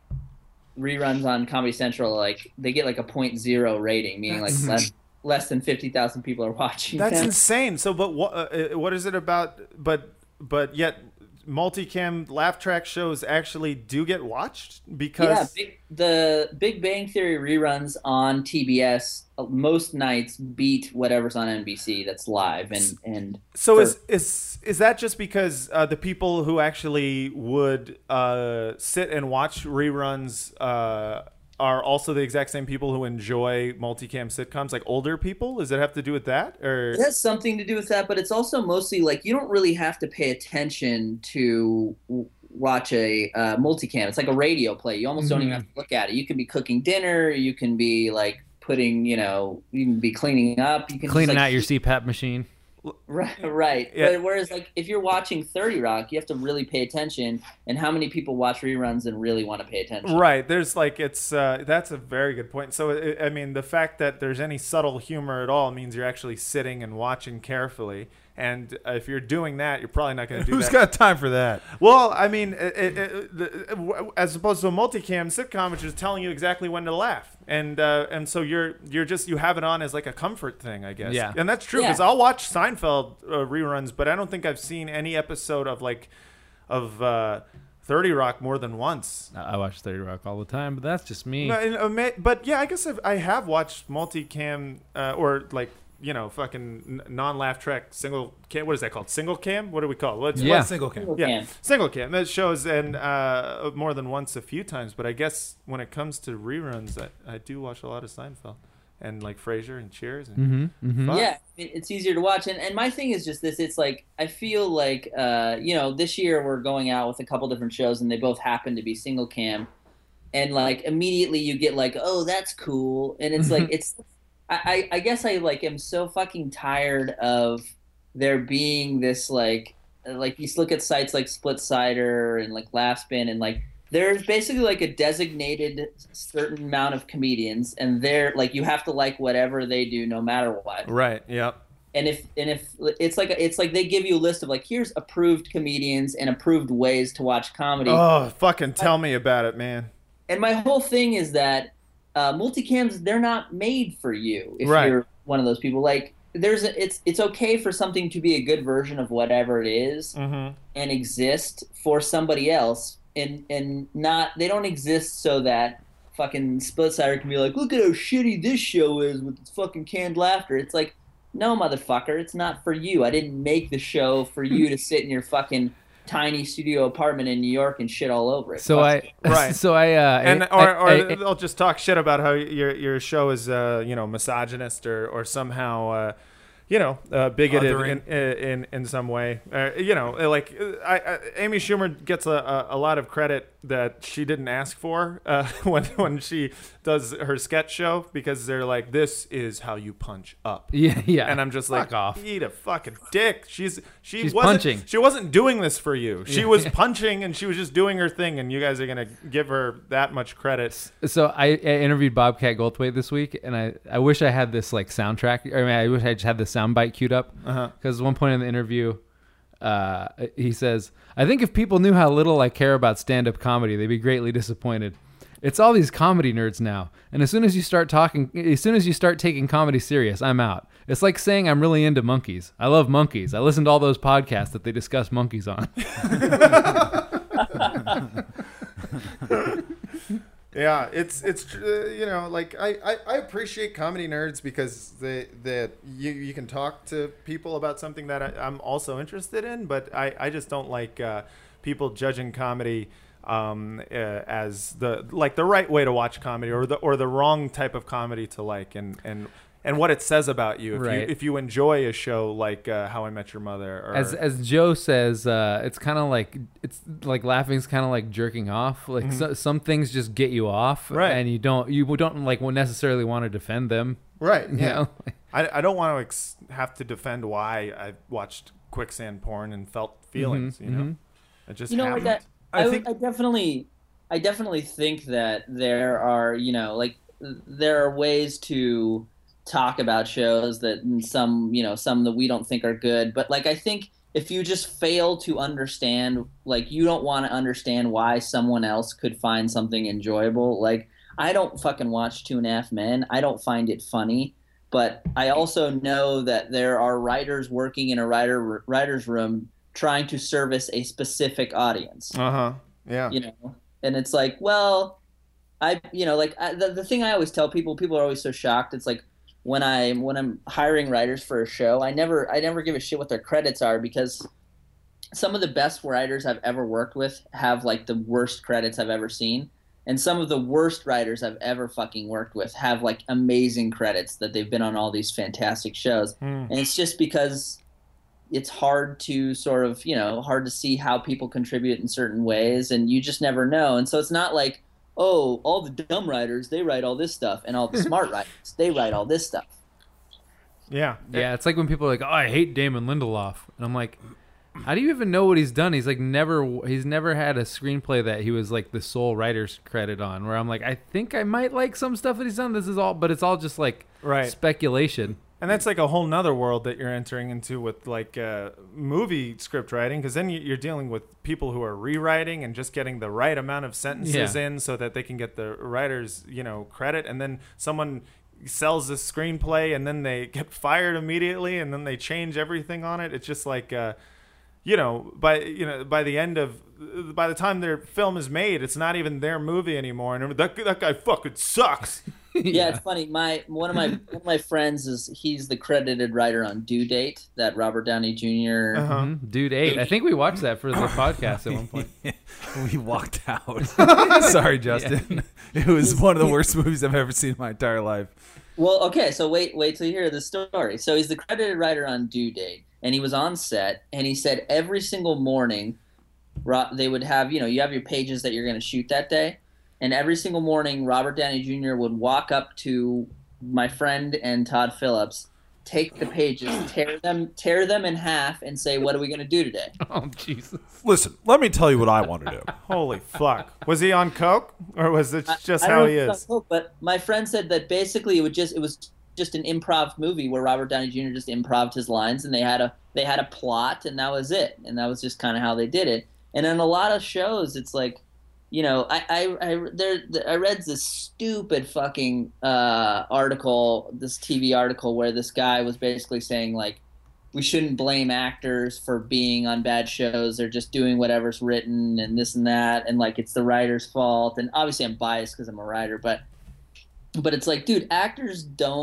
reruns on Comedy Central, like they get like a point zero rating, meaning like less less than fifty thousand people are watching. That's them. insane. So, but what uh, what is it about? But but yet, multicam laugh track shows actually do get watched Yeah, because big, the Big Bang Theory reruns on T B S uh, most nights beat whatever's on N B C that's live, and and so for- is is is that just because uh, the people who actually would uh, sit and watch reruns uh, are also the exact same people who enjoy multicam sitcoms, like older people? Does it have to do with that, or it has something to do with that, but it's also mostly like you don't really have to pay attention to w- watch a uh, multicam. It's like a radio play. You almost don't even have to look at it. You can be cooking dinner. You can be like putting, you know, you can be cleaning up. You can just, Cleaning like, out your C PAP machine. Right, right. Yeah. But whereas, like, if you're watching thirty Rock, you have to really pay attention. And how many people watch reruns and really want to pay attention? Right. There's like it's uh, that's a very good point. So it, I mean, the fact that there's any subtle humor at all means you're actually sitting and watching carefully. And uh, if you're doing that, you're probably not going to do Who's that. got time for that? Well, I mean, it, it, it, the, as opposed to a multicam sitcom, which is telling you exactly when to laugh, and uh, and so you're you're just you have it on as like a comfort thing, I guess. Yeah. And that's true Yeah. because I'll watch Seinfeld uh, reruns, but I don't think I've seen any episode of like of uh, thirty Rock more than once. I watch thirty Rock all the time, but that's just me. No, and, uh, ma- but yeah, I guess I've, I have watched multicam uh, or like you know fucking n- non-laugh track single cam. What is that called? Single cam? What do we call it? What's, Yeah. What single cam? Single yeah, cam. single cam. That shows and uh, more than once a few times. But I guess when it comes to reruns, I, I do watch a lot of Seinfeld and like Frasier and Cheers. And Mm-hmm. Mm-hmm. Fuck. Yeah, it, it's easier to watch. And, and my thing is just this. It's like, I feel like, uh, you know, this year we're going out with a couple different shows and they both happen to be single cam. And like immediately you get like, oh, that's cool. And it's like, it's, I, I I guess I like am so fucking tired of there being this like, like you look at sites like Split Sider and like Laughspin and like, there's basically like a designated certain amount of comedians and they're like, you have to like whatever they do no matter what. Right. Yep. And if and if it's like it's like they give you a list of like here's approved comedians and approved ways to watch comedy. Oh, fucking tell me about it, man. And my whole thing is that uh, multicams, they're not made for you if Right. you're one of those people. Like there's a, it's it's okay for something to be a good version of whatever it is Mm-hmm. and exist for somebody else, and and not they don't exist so that fucking Split Sider can be like, look at how shitty this show is with its fucking canned laughter. It's like no, motherfucker, it's not for you. I didn't make the show for you to sit in your fucking tiny studio apartment in New York and shit all over it. So Fuck I, Right. So I, uh, and I- or, or I- I- they'll just talk shit about how your your show is uh, you know misogynist or or somehow uh, you know uh, bigoted in, Othering. in in some way. Uh, you know, like I, I, Amy Schumer gets a, a, a lot of credit that she didn't ask for uh, when when she does her sketch show because they're like, this is how you punch up. Yeah, yeah. And I'm just like, Fuck off. eat a fucking dick. She's she She's wasn't punching. she wasn't doing this for you. She Yeah. was punching and she was just doing her thing, and you guys are gonna give her that much credit. So I, I interviewed Bobcat Goldthwait this week, and I, I wish I had this like soundtrack. I mean, I wish I just had the soundbite queued up. Uh-huh. Because at one point in the interview, uh, he says, "I think if people knew how little I care about stand-up comedy, they'd be greatly disappointed. It's all these comedy nerds now, and as soon as you start talking, as soon as you start taking comedy serious, I'm out. It's like saying I'm really into monkeys. I love monkeys. I listen to all those podcasts that they discuss monkeys on." Yeah, it's it's uh, you know like I, I, I appreciate comedy nerds because they that you you can talk to people about something that I, I'm also interested in, but I, I just don't like uh, people judging comedy um, uh, as the like the right way to watch comedy or the or the wrong type of comedy to like and and. And what it says about you if Right. you if you enjoy a show like uh, How I Met Your Mother, or As as Joe says, uh, it's kind of like it's like laughing's kind of like jerking off. Like Mhm. so, some things just get you off, Right. And you don't you don't like necessarily want to defend them, right? You Yeah, know? I, I don't want to ex- have to defend why I watched quicksand porn and felt feelings. Mhm, You know, mhm. it just you know happened. what that I I, think- I definitely I definitely think that there are, you know, like there are ways to talk about shows that some, you know, some that we don't think are good, but like I think if you just fail to understand, like you don't want to understand why someone else could find something enjoyable. Like I don't fucking watch Two and a Half Men. I don't find it funny, but I also know that there are writers working in a writer writer's room trying to service a specific audience. Uh huh. Yeah. You know, and it's like, well, I, you know, like I, the the thing I always tell people, people are always so shocked. It's like when I when I'm hiring writers for a show, I never I never give a shit what their credits are because some of the best writers I've ever worked with have like the worst credits I've ever seen. And some of the worst writers I've ever fucking worked with have like amazing credits that they've been on all these fantastic shows. Hmm. And it's just because it's hard to sort of, you know, hard to see how people contribute in certain ways and you just never know. And so it's not like, oh, all the dumb writers, they write all this stuff and all the smart writers, they write all this stuff. Yeah. Yeah, it's like when people are like, "Oh, I hate Damon Lindelof," and I'm like, "How do you even know what he's done?" He's like never he's never had a screenplay that he was like the sole writer's credit on. Where I'm like, I think I might like some stuff that he's done. This is all, but it's all just like Right. speculation. And that's like a whole nother world that you're entering into with like uh, movie script writing, because then you- you're dealing with people who are rewriting and just getting the right amount of sentences Yeah. in so that they can get the writer's, you know, credit. And then someone sells this screenplay and then they get fired immediately and then they change everything on it. It's just like, uh, you know, by you know by the end of by the time their film is made, it's not even their movie anymore, and that that guy fucking sucks. Yeah, it's funny. My one of my one of my friends is he's the credited writer on Due Date, that Robert Downey Junior Uh-huh. Mhm. Dude, eight. I think we watched that for the podcast at one point. We walked out. Sorry, Justin. It was one of the worst movies I've ever seen in my entire life. Well, okay, so wait, wait till you hear the story. So he's the credited writer on Due Date, and he was on set, and he said every single morning, Ro- they would have, you know, you have your pages that you're going to shoot that day, and every single morning, Robert Downey Junior would walk up to my friend and Todd Phillips, take the pages, tear them, tear them in half, and say, "What are we going to do today?" Oh Jesus! Listen, let me tell you what I want to do. Holy fuck! Was he on coke, or was it just I don't how know he if it's is? on coke, but my friend said that basically it would just it was just an improv movie where Robert Downey Junior just improved his lines, and they had a they had a plot, and that was it, and that was just kind of how they did it. And in a lot of shows, it's like, you know, I I I, there, I read this stupid fucking uh, article, this T V article where this guy was basically saying like, we shouldn't blame actors for being on bad shows. They're just doing whatever's written and this and that, and like it's the writer's fault. And obviously I'm biased because I'm a writer, but but it's like, dude, actors don't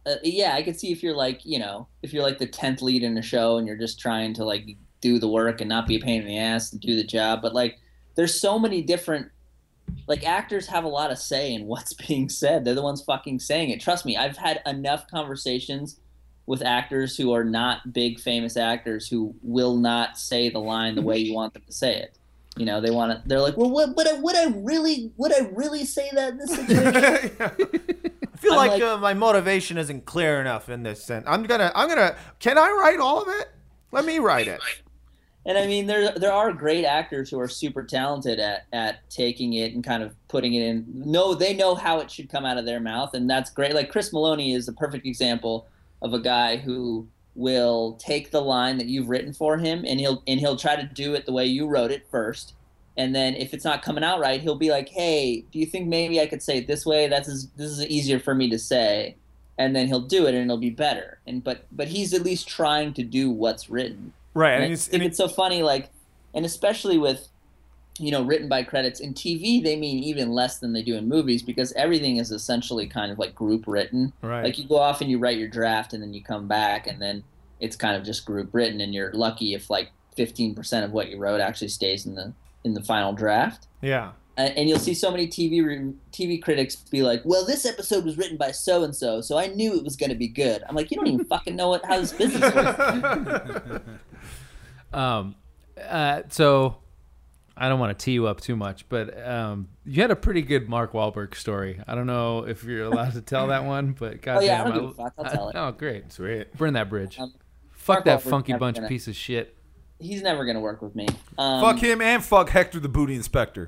uh, yeah, I could see if you're like, you know, if you're like the tenth lead in a show and you're just trying to like do the work and not be a pain in the ass and do the job. But like, there's so many different, like actors have a lot of say in what's being said. They're the ones fucking saying it. Trust me, I've had enough conversations with actors who are not big famous actors who will not say the line the way you want them to say it. You know, they want to. They're like, well, what? But would I really? Would I really say that in this situation? I feel I'm like, like- uh, my motivation isn't clear enough in this sense. I'm gonna. I'm gonna. Can I write all of it? Let me write it. And I mean, there there are great actors who are super talented at, at taking it and kind of putting it in. No, they know how it should come out of their mouth, and that's great. Like Chris Maloney is a perfect example of a guy who will take the line that you've written for him, and he'll and he'll try to do it the way you wrote it first. And then if it's not coming out right, he'll be like, "Hey, do you think maybe I could say it this way? That's as, this is easier for me to say." And then he'll do it, and it'll be better. And but but he's at least trying to do what's written. Right. And And I it's, think it's so funny, like, and especially with, you know, written by credits in T V, they mean even less than they do in movies because everything is essentially kind of like group written. Right. Like you go off and you write your draft, and then you come back, and then it's kind of just group written, and you're lucky if like fifteen percent of what you wrote actually stays in the in the final draft. yeah. And, and you'll see so many T V re- T V critics be like, "Well, this episode was written by so and so, so I knew it was going to be good." I'm like, you don't even fucking know what how this business works. Um, uh, so I don't want to tee you up too much, but um, you had a pretty good Mark Wahlberg story. I don't know if you're allowed to tell that one, but goddamn, Oh, yeah, I don't give a fuck. I'll tell it. Oh, great, Sweet. burn that bridge. Um, Fuck Mark that Wahlberg's funky never bunch gonna- piece of shit. He's never going to work with me. Um, Fuck him and fuck Hector the Booty Inspector.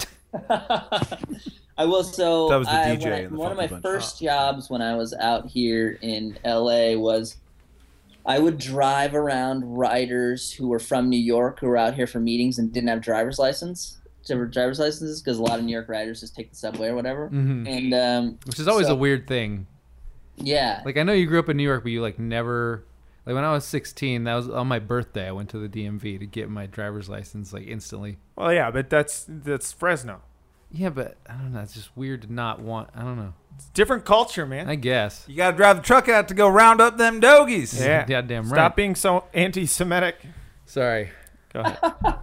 I will. So That was the I, D J when I- in the one of my Funky Bunch. first jobs when I was out here in L A was I would drive around writers who were from New York who were out here for meetings and didn't have driver's license. Or driver's licenses because a lot of New York writers just take the subway or whatever. Mhm. And um, Which is always so- a weird thing. Yeah. Like I know you grew up in New York, but you like never. Like when I was sixteen, that was on my birthday. I went to the D M V to get my driver's license like instantly. Well, yeah, but that's that's Fresno. Yeah, but I don't know. It's just weird to not want. I don't know. It's different culture, man. I guess. You gotta drive the truck out to go round up them dogies. Yeah. Goddamn right. Stop being so anti-Semitic. Sorry. Go ahead.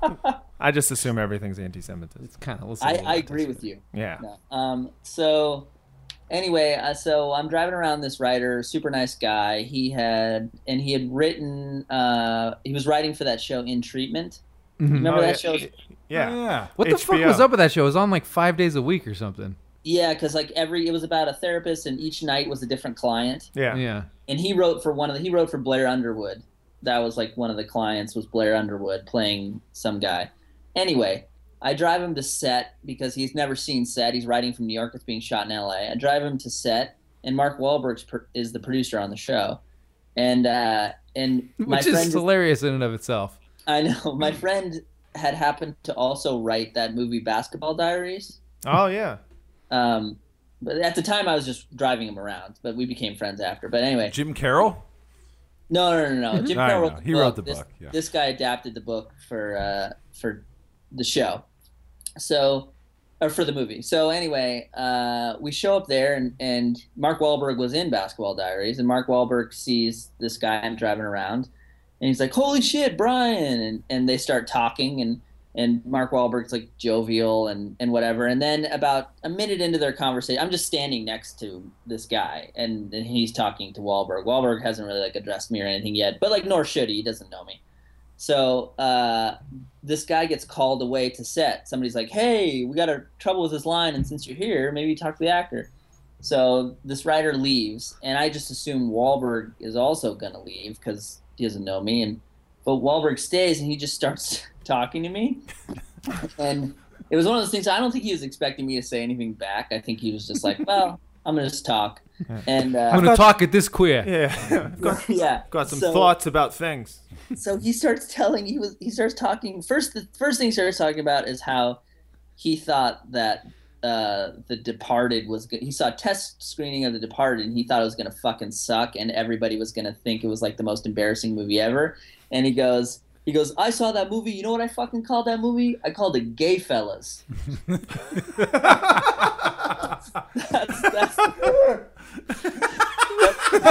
I just assume everything's anti-Semitism. It's kind of. I, I agree with you. Yeah. No. Um, so anyway, uh, so I'm driving around this writer, super nice guy. He had, and he had written, uh, he was writing for that show In Treatment. Mhm. Remember Oh, that yeah. show? Yeah. Yeah. What the H B fuck O. was up with that show? It was on like five days a week or something. Yeah, because like every, it was about a therapist, and each night was a different client. Yeah. Yeah. And he wrote for one of the, he wrote for Blair Underwood. That was like one of the clients was Blair Underwood playing some guy. Anyway, I drive him to set because he's never seen set. He's writing from New York. It's being shot in L A. I drive him to set, and Mark Wahlberg pr- is the producer on the show. And uh, and my Which friend, is hilarious in and of itself. I know my friend had happened to also write that movie Basketball Diaries. Oh yeah. Um, but at the time, I was just driving him around. But we became friends after. But anyway, Jim Carroll? No, no, no, no. Jim I Carroll know. wrote the He book. wrote the this, book, yeah. This guy adapted the book for uh, for the show, so or for the movie. So anyway, uh, we show up there, and, and Mark Wahlberg was in Basketball Diaries, and Mark Wahlberg sees this guy I'm driving around, and he's like, "Holy shit, Brian!" And and they start talking, and and Mark Wahlberg's like jovial and, and whatever. And then about a minute into their conversation, I'm just standing next to this guy, and, and he's talking to Wahlberg. Wahlberg hasn't really like addressed me or anything yet, but like nor should he. He doesn't know me. So uh, this guy gets called away to set. Somebody's like, "Hey, we got a trouble with this line, and since you're here, maybe talk to the actor." So this writer leaves, and I just assume Wahlberg is also gonna leave because he doesn't know me. And but Wahlberg stays, and he just starts talking to me. And it was one of those things. I don't think he was expecting me to say anything back. I think he was just like, "Well, I'm gonna just talk." And uh, I'm gonna talk it this queer. Yeah. got, yeah, got some so, thoughts about things. So he starts telling. He was. He starts talking. First, the first thing he starts talking about is how he thought that uh, The Departed was. Go- he saw a test screening of The Departed, and he thought it was gonna fucking suck, and everybody was gonna think it was like the most embarrassing movie ever. And he goes. He goes, "I saw that movie. You know what I fucking called that movie? I called it Gay Fellas." that's, that's,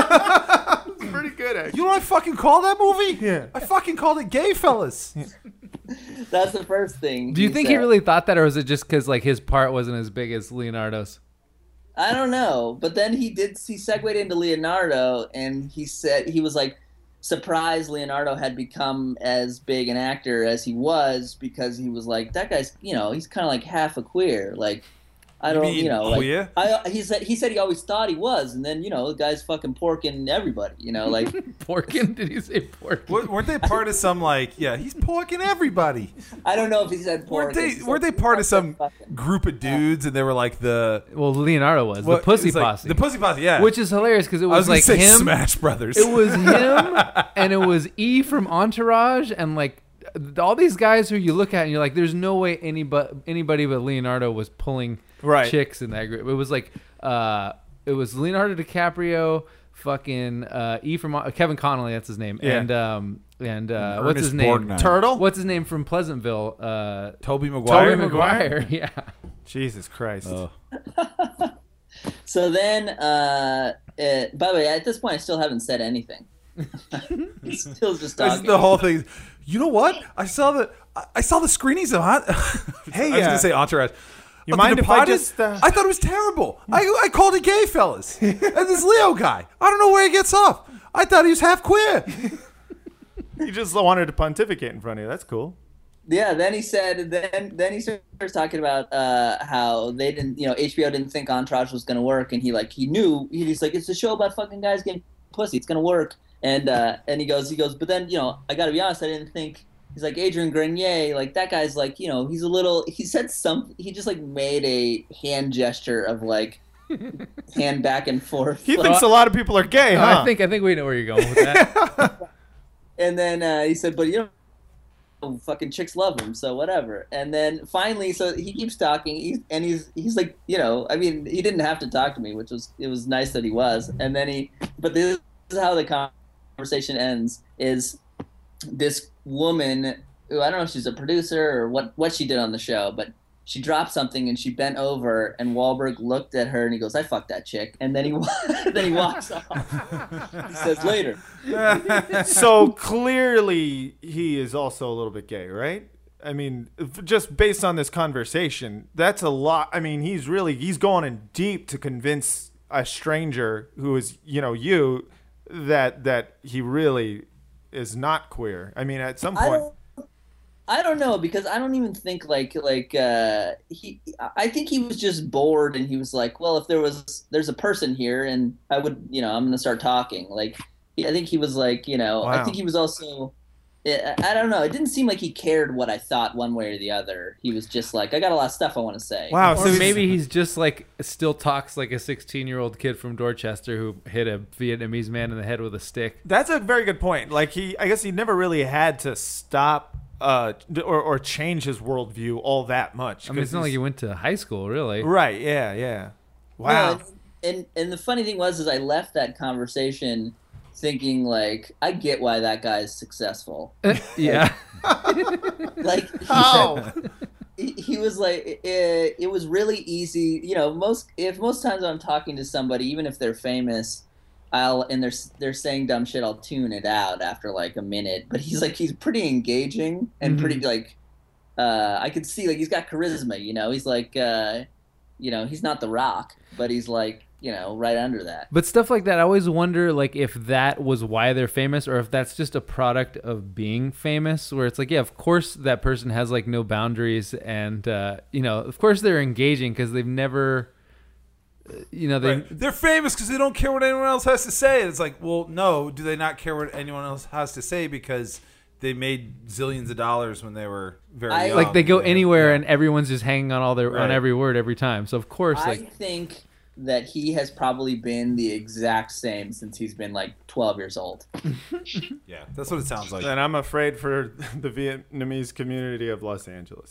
fucking call that movie? Yeah. I fucking called it Gay Fellas. That's the first thing. Do you he think said. he really thought that, or was it just because like his part wasn't as big as Leonardo's? I don't know, but then he did. He segued into Leonardo, and he said he was like surprised Leonardo had become as big an actor as he was because he was like that guy's. You know, he's kind of like half a queer. Like I You don't, mean you know, like queer? I. He said he said he always thought he was, and then you know the guy's fucking porking everybody. You know, like Porkin? Did you say porkin? Wa- Weren't they part of some like? Yeah, he's porking everybody. I don't know if he said pork. Weren't they? It's Weren't they like- part of some fucking- group of dudes, and they were like the Well, Leonardo was what- the Pussy it's like- Posse, The Pussy Posse, yeah. which is hilarious because it I was was, gonna like say him. Smash Brothers. It was him, and it was E from Entourage, and like all these guys who you look at and you're like, there's no way anybody anybody but Leonardo was pulling Right. chicks in that group. It was like uh, it was Leonardo DiCaprio, fucking uh, E from uh, Kevin Connolly, that's his name, Yeah. and um and uh, And what's Ernest his name? Borgnine. Turtle? What's his name from Pleasantville? Uh, Toby Maguire. Tobey Maguire. Yeah. Jesus Christ. Oh. So then, uh, it, by the way, at this point, I still haven't said anything. He's still just This is talking. the whole thing. You know what? I saw the I- I saw the screenings of Hon- Hey, I was uh, gonna say Entourage. you Of The mind if I Departed. just, uh, I thought it was terrible. I I called it Gay Fellas. And this Leo guy, I don't know where he gets off. I thought he was half queer. You just wanted to pontificate in front of you. That's cool. Yeah, then he said, then then he starts talking about uh, how they didn't, you know, H B O didn't think Entourage was gonna work, and he like he knew he's like it's a show about fucking guys getting pussy, it's gonna work, and uh, and he goes he goes, but then you know I gotta be honest, I didn't think. He's like Adrian Grenier, like that guy's like, you know, he's a little. He said some. He just like made a hand gesture of like hand back and forth. He like- thinks a lot of people are gay, huh? I think I think we know where you're going with that. And then uh, he said, but you know, fucking chicks love him, so whatever. And then finally, so he keeps talking, he's, and he's he's like, you know, I mean, he didn't have to talk to me, which was it was nice that he was. And then he, but this is how the conversation ends: is this woman who I don't know if she's a producer or what what she did on the show, but she dropped something and she bent over, and Wahlberg looked at her and he goes, "I fucked that chick," and then he then he walks off. He says later. So clearly he is also a little bit gay, right? I mean, f- just based on this conversation, that's a lot. I mean, he's really he's going in deep to convince a stranger who is, you know, you that that he really is not queer. I mean, at some I point, don't, I don't know because I don't even think like like uh, he. I think he was just bored and he was like, well, if there was there's a person here and I would, you know, I'm gonna start talking. Like, I think he was like, you know, I Wow. think he was also. I I don't know. It didn't seem like he cared what I thought one way or the other. He was just like, I got a lot of stuff I want to say. wow. Or So he's- maybe he's just like still talks like a sixteen-year-old kid from Dorchester who hit a Vietnamese man in the head with a stick. that's a very good point. Like he, I guess he never really had to stop uh, d- or or change his worldview all that much. I mean, it's 'cause not like he's- he went to high school, really. right. Yeah. Yeah. No, Wow. and, and and the funny thing was, is I left that conversation thinking like, I get why that guy's successful. Yeah. Like he How? said, he, he was like, it, it was really easy. You know, most if most times I'm talking to somebody, even if they're famous, I'll and they're they're saying dumb shit, I'll tune it out after like a minute. But he's like, he's pretty engaging and Mhm. pretty like, uh, I could see like he's got charisma. You know, he's like, uh, you know, he's not The Rock, but he's like, you know, right under that. But stuff like that, I always wonder, like, if that was why they're famous, or if that's just a product of being famous. Where it's like, yeah, of course that person has like no boundaries, and uh, you know, of course they're engaging because they've never, uh, you know, they. Right. They're famous because they don't care what anyone else has to say. And it's like, well, no, do they not care what anyone else has to say because they made zillions of dollars when they were very I- young? Like they go Yeah. anywhere and everyone's just hanging on all their on Right. every word every time. So of course, I like, think that he has probably been the exact same since he's been like twelve years old. Yeah, that's what it sounds like. And I'm afraid for the Vietnamese community of Los Angeles.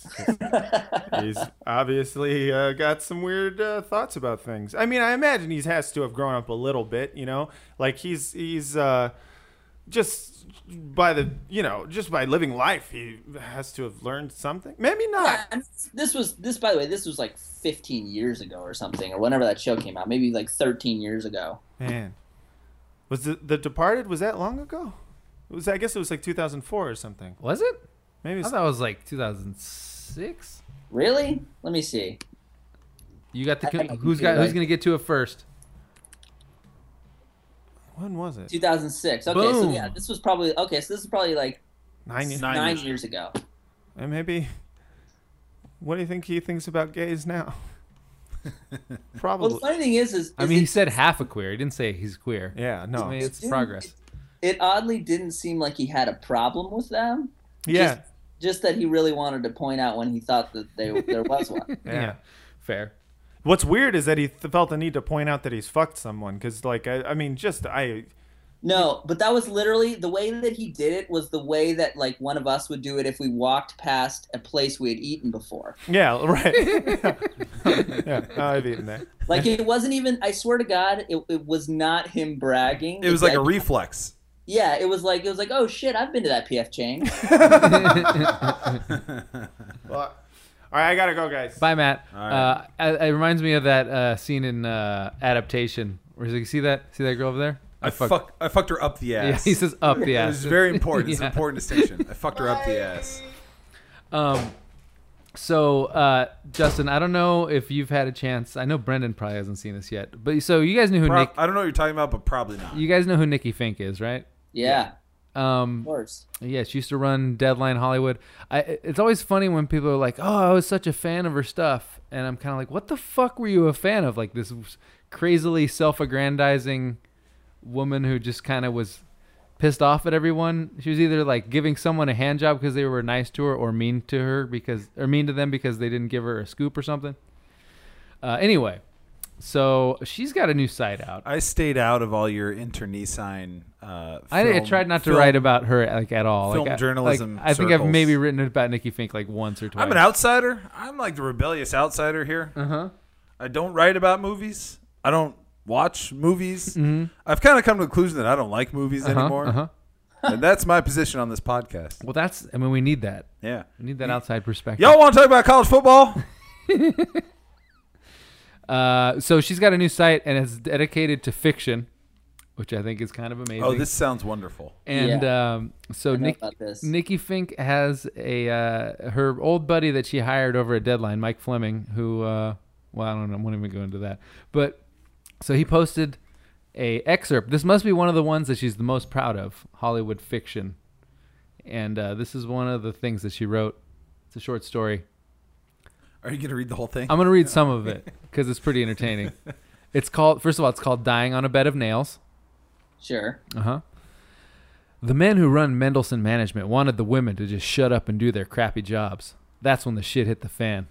He's obviously uh, got some weird uh, thoughts about things. I mean, I imagine he has to have grown up a little bit, you know? Like he's he's uh, just by the, you know, just by living life, he has to have learned something. Maybe not. Yeah, and this was this by the way, this was like fifteen years ago or something, or whenever that show came out, maybe like thirteen years ago. Man. Was the, the Departed, was that long ago? It was. I guess it was like two thousand four or something. Was it? Maybe. I It's, thought it was like two thousand six. Really? Let me see. You got the. I- I can Who's see got? it, Who's right? gonna get to it first? when was it? two thousand six. Okay, so Boom. yeah, this was probably okay. So this is probably like Nine years. Nine nine years. years ago. And maybe. What do you think he thinks about gays now? Well, Probably. the funny thing is, is, I is mean, he it, said half a queer. He didn't say he's queer. yeah. No. I mean, it's didn't- progress. it oddly didn't seem like he had a problem with them. yeah. Just, just that he really wanted to point out when he thought that they, there was one. Yeah. Yeah. Fair. What's weird is that he th- felt the need to point out that he's fucked someone because, like, I, I mean, just I. No, but that was literally the way that he did it was the way that like one of us would do it if we walked past a place we had eaten before. Yeah. Right. yeah. I've eaten there. Like it wasn't even. I swear to God, it, it was not him bragging. It was like a Like, reflex. Yeah, it was like it was like, oh shit, I've been to that P F Chang. Well, all right, I gotta go, guys. Bye, Matt. All right. Uh, it, it reminds me of that uh, scene in uh, Adaptation where he's like, "See that? See that girl over there? I fucked- fuck. I fucked her up the Yeah, ass. he says up the It ass. was very important. It's Yeah. an important distinction. I fucked her up the ass. Um, so uh, Justin, I don't know if you've had a chance. I know Brendan probably hasn't seen this yet, but so you guys know who Pro- Nick. I don't know what you're talking about, but probably not. You guys know who Nikki Fink is, right? Yeah, of Um, course. yeah, she used to run Deadline Hollywood. I, it's always funny when people are like, "Oh, I was such a fan of her stuff," and I'm kind of like, "What the fuck were you a fan of? Like this crazily self-aggrandizing woman who just kind of was pissed off at everyone. She was either like giving someone a hand job because they were nice to her, or mean to her because, or mean to them because they didn't give her a scoop or something." Uh, anyway, so she's got a new site out. I stayed out of all your internecine. Uh, I, I film- tried not to film- write about her like at all. film like, I- journalism Like, I think I've circles. maybe written about Nikki Fink like once or twice. I'm an outsider. I'm like the rebellious outsider here. Uh huh. I don't write about movies. I don't watch movies. Mm-hmm. I've kind of come to the conclusion that I don't like movies Uh-huh, anymore. uh-huh. And that's my position on this podcast. Well, that's. I mean, we need that. Yeah. We need that outside perspective. Y'all want to talk about college football? Uh, so she's got a new site and it's dedicated to fiction, which I think is kind of amazing. Oh, this sounds wonderful. And um, so I know Nick, about this. Nikki Fink has a uh, her old buddy that she hired over at Deadline, Mike Fleming, who uh, well, I don't know, I won't even go into that. But so he posted a excerpt. This must be one of the ones that she's the most proud of, Hollywood fiction. And uh, this is one of the things that she wrote. It's a short story. Are you going to read the whole thing? I'm going to read some of it because it's pretty entertaining. It's called, first of all, it's called Dying on a Bed of Nails. Sure. Uh-huh. The men who run Mendelsohn Management wanted the women to just shut up and do their crappy jobs. That's when the shit hit the fan.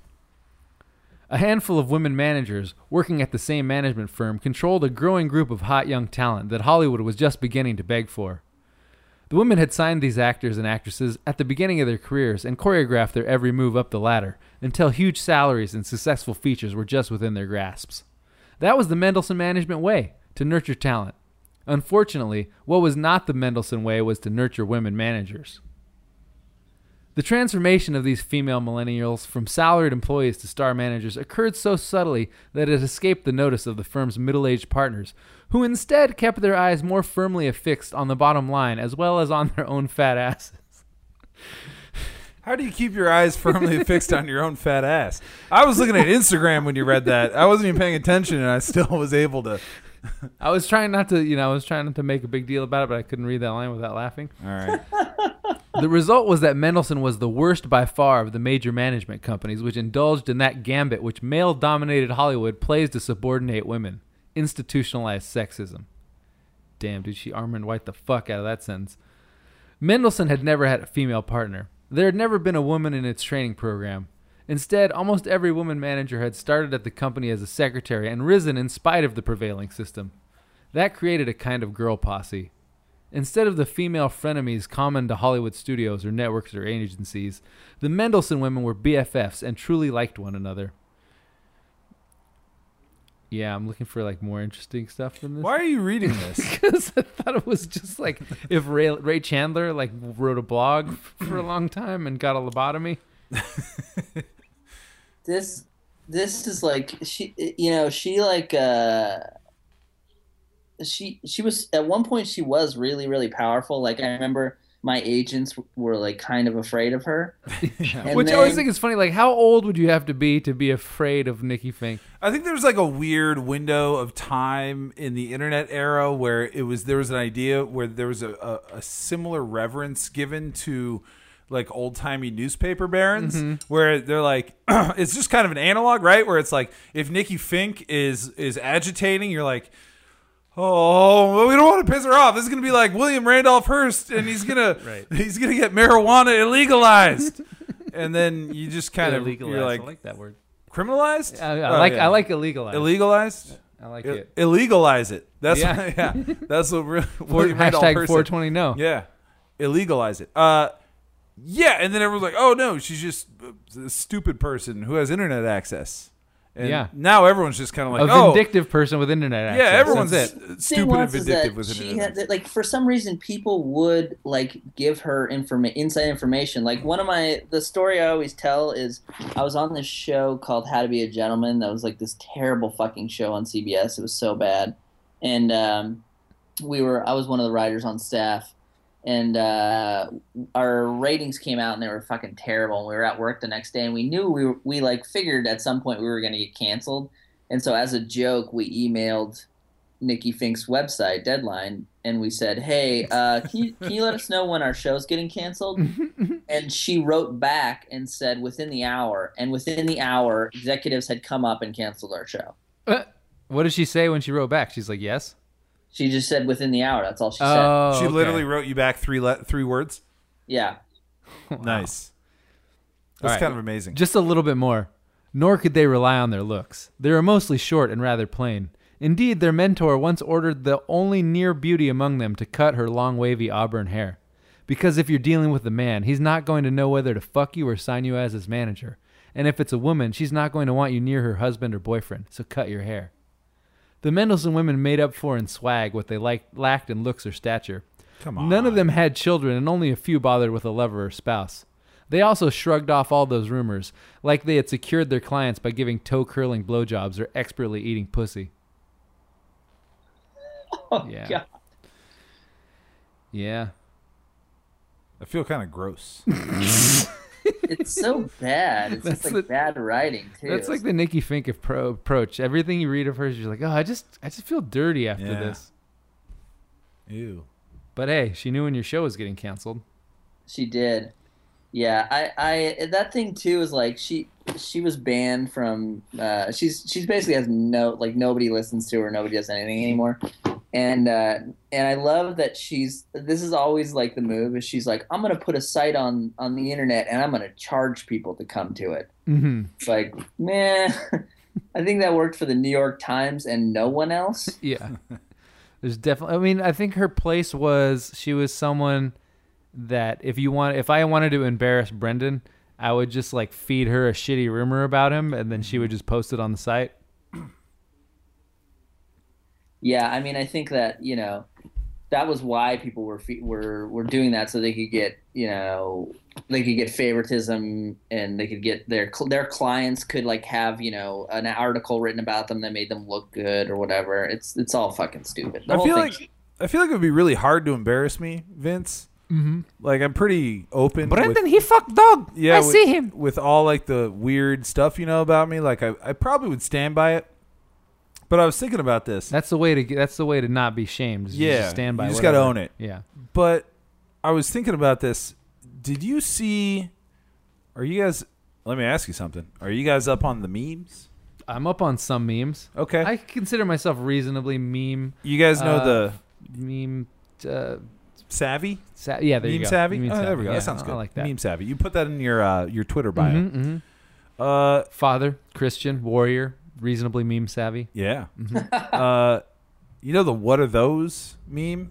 A handful of women managers working at the same management firm controlled a growing group of hot young talent that Hollywood was just beginning to beg for. The women had signed these actors and actresses at the beginning of their careers and choreographed their every move up the ladder until huge salaries and successful features were just within their grasps. That was the Mendelsohn Management way, to nurture talent. Unfortunately, what was not the Mendelsohn way was to nurture women managers. The transformation of these female millennials from salaried employees to star managers occurred so subtly that it escaped the notice of the firm's middle-aged partners, who instead kept their eyes more firmly affixed on the bottom line as well as on their own fat asses. How do you keep your eyes firmly fixed on your own fat ass? I was looking at Instagram when you read that. I wasn't even paying attention, and I still was able to. I was trying not to, you know, I was trying not to make a big deal about it, but I couldn't read that line without laughing. All right. The result was that Mendelsohn was the worst by far of the major management companies, which indulged in that gambit which male-dominated Hollywood plays to subordinate women. Institutionalized sexism. Damn, dude, she Armand White the fuck out of that sentence. Mendelsohn had never had a female partner. There had never been a woman in its training program. Instead, almost every woman manager had started at the company as a secretary and risen in spite of the prevailing system. That created a kind of girl posse. Instead of the female frenemies common to Hollywood studios or networks or agencies, the Mendelsohn women were B F Fs and truly liked one another. Yeah, I'm looking for like more interesting stuff than this. Why are you reading this? Because I thought it was just like if Ray, Ray Chandler like wrote a blog for a long time and got a lobotomy. This this is like she you know she like uh she she was at one point she was really really powerful. Like I remember my agents were like kind of afraid of her. And Which I then- always think is funny. Like, how old would you have to be to be afraid of Nikki Fink? I think there's like a weird window of time in the internet era where it was there was an idea where there was a, a, a similar reverence given to like old timey newspaper barons, Mm-hmm. where they're like, it's just kind of an analog, right? Where it's like if Nikki Fink is is agitating, you're like, oh, well, we don't want to piss her off. This is gonna be like William Randolph Hearst, and he's gonna Right. he's gonna get marijuana illegalized, and then you just kind of Illegalized. you're like, I like that word. criminalized. I, I Oh, like yeah. I like illegalized. illegalized. I like I- it. Illegalize it. That's Yeah. what, yeah. That's what re- For, William Randolph hashtag Hearst four said. twenty no. Yeah, illegalize it. Uh, yeah, and then everyone's like, "Oh no, she's just a stupid person who has internet access." And Yeah. now everyone's just kind of like, A "Oh, vindictive person with internet access. yeah, everyone's That's it. uh, thing stupid and was is vindictive that with she internet." had that, like for some reason people would like give her informa- inside information. Like one of my the story I always tell is I was on this show called How to Be a Gentleman that was like this terrible fucking show on C B S. It was so bad, and um, we were I was one of the writers on staff, and uh, our ratings came out and they were fucking terrible. And we were at work the next day and we knew we were, we like figured at some point we were going to get canceled. And so as a joke, we emailed Nikki Fink's website, Deadline, and we said, hey, uh, can, you, can you let us know when our show's getting canceled? And she wrote back and said within the hour. And within the hour, executives had come up and canceled our show. Uh, what did she say when she wrote back? She's like, yes? She just said within the hour. That's all she said. Oh, She okay. literally wrote you back three le- three words. Yeah. Nice. That's All right. kind of amazing. Just a little bit more. Nor could they rely on their looks. They were mostly short and rather plain. Indeed, their mentor once ordered the only near beauty among them to cut her long wavy auburn hair. Because if you're dealing with a man, he's not going to know whether to fuck you or sign you as his manager. And if it's a woman, she's not going to want you near her husband or boyfriend, so cut your hair. The Mendelssohn women made up for in swag what they liked, lacked in looks or stature. Come on. None of them had children, and only a few bothered with a lover or spouse. They also shrugged off all those rumors, like they had secured their clients by giving toe-curling blowjobs or expertly eating pussy. Oh, Yeah. God. Yeah. I feel kind of gross. It's so bad. It's just That's like the- bad writing, too. That's like the Nikki Fink appro- approach. Everything you read of her, you're like, oh, I just, I just feel dirty after Yeah. this. Ew. But hey, she knew when your show was getting canceled. She did. Yeah, I, I that thing too is like she she was banned from uh she's she's basically has no like nobody listens to her, nobody does anything anymore. And uh and I love that she's this is always like the move is she's like, I'm gonna put a site on on the internet and I'm gonna charge people to come to it. Mm-hmm. It's like, man, I think that worked for the New York Times and no one else. Yeah. There's definitely, I mean, I think her place was, she was someone that if you want, if I wanted to embarrass Brendan, I would just like feed her a shitty rumor about him and then she would just post it on the site. Yeah, I mean, I think that you know, that was why people were fe- were were doing that so they could get you know they could get favoritism and they could get their cl- their clients could like have you know an article written about them that made them look good or whatever. It's it's all fucking stupid. The I whole feel thing- like I feel like it would be really hard to embarrass me, Vince. Mm-hmm. Like I'm pretty open. Brendan, with, he fucked dog. yeah, I with, see him. with all like the weird stuff you know about me. Like I, I probably would stand by it. But I was thinking about this. That's the way to get, that's the way to not be shamed. is Yeah, just stand by you just whatever. gotta own it. Yeah. But I was thinking about this. Did you see? Are you guys? Let me ask you something. Are you guys up on the memes? I'm up on some memes. Okay. I consider myself reasonably meme. You guys know uh, the meme. Uh, savvy? sa- yeah, there meme you go. savvy. Meme Oh, there we go. Yeah, that sounds I good. like that. Meme savvy. You put that in your uh, your Twitter bio. Mhm, mhm. Uh, Father, Christian, warrior, reasonably meme savvy. yeah. uh, you know the what are those meme?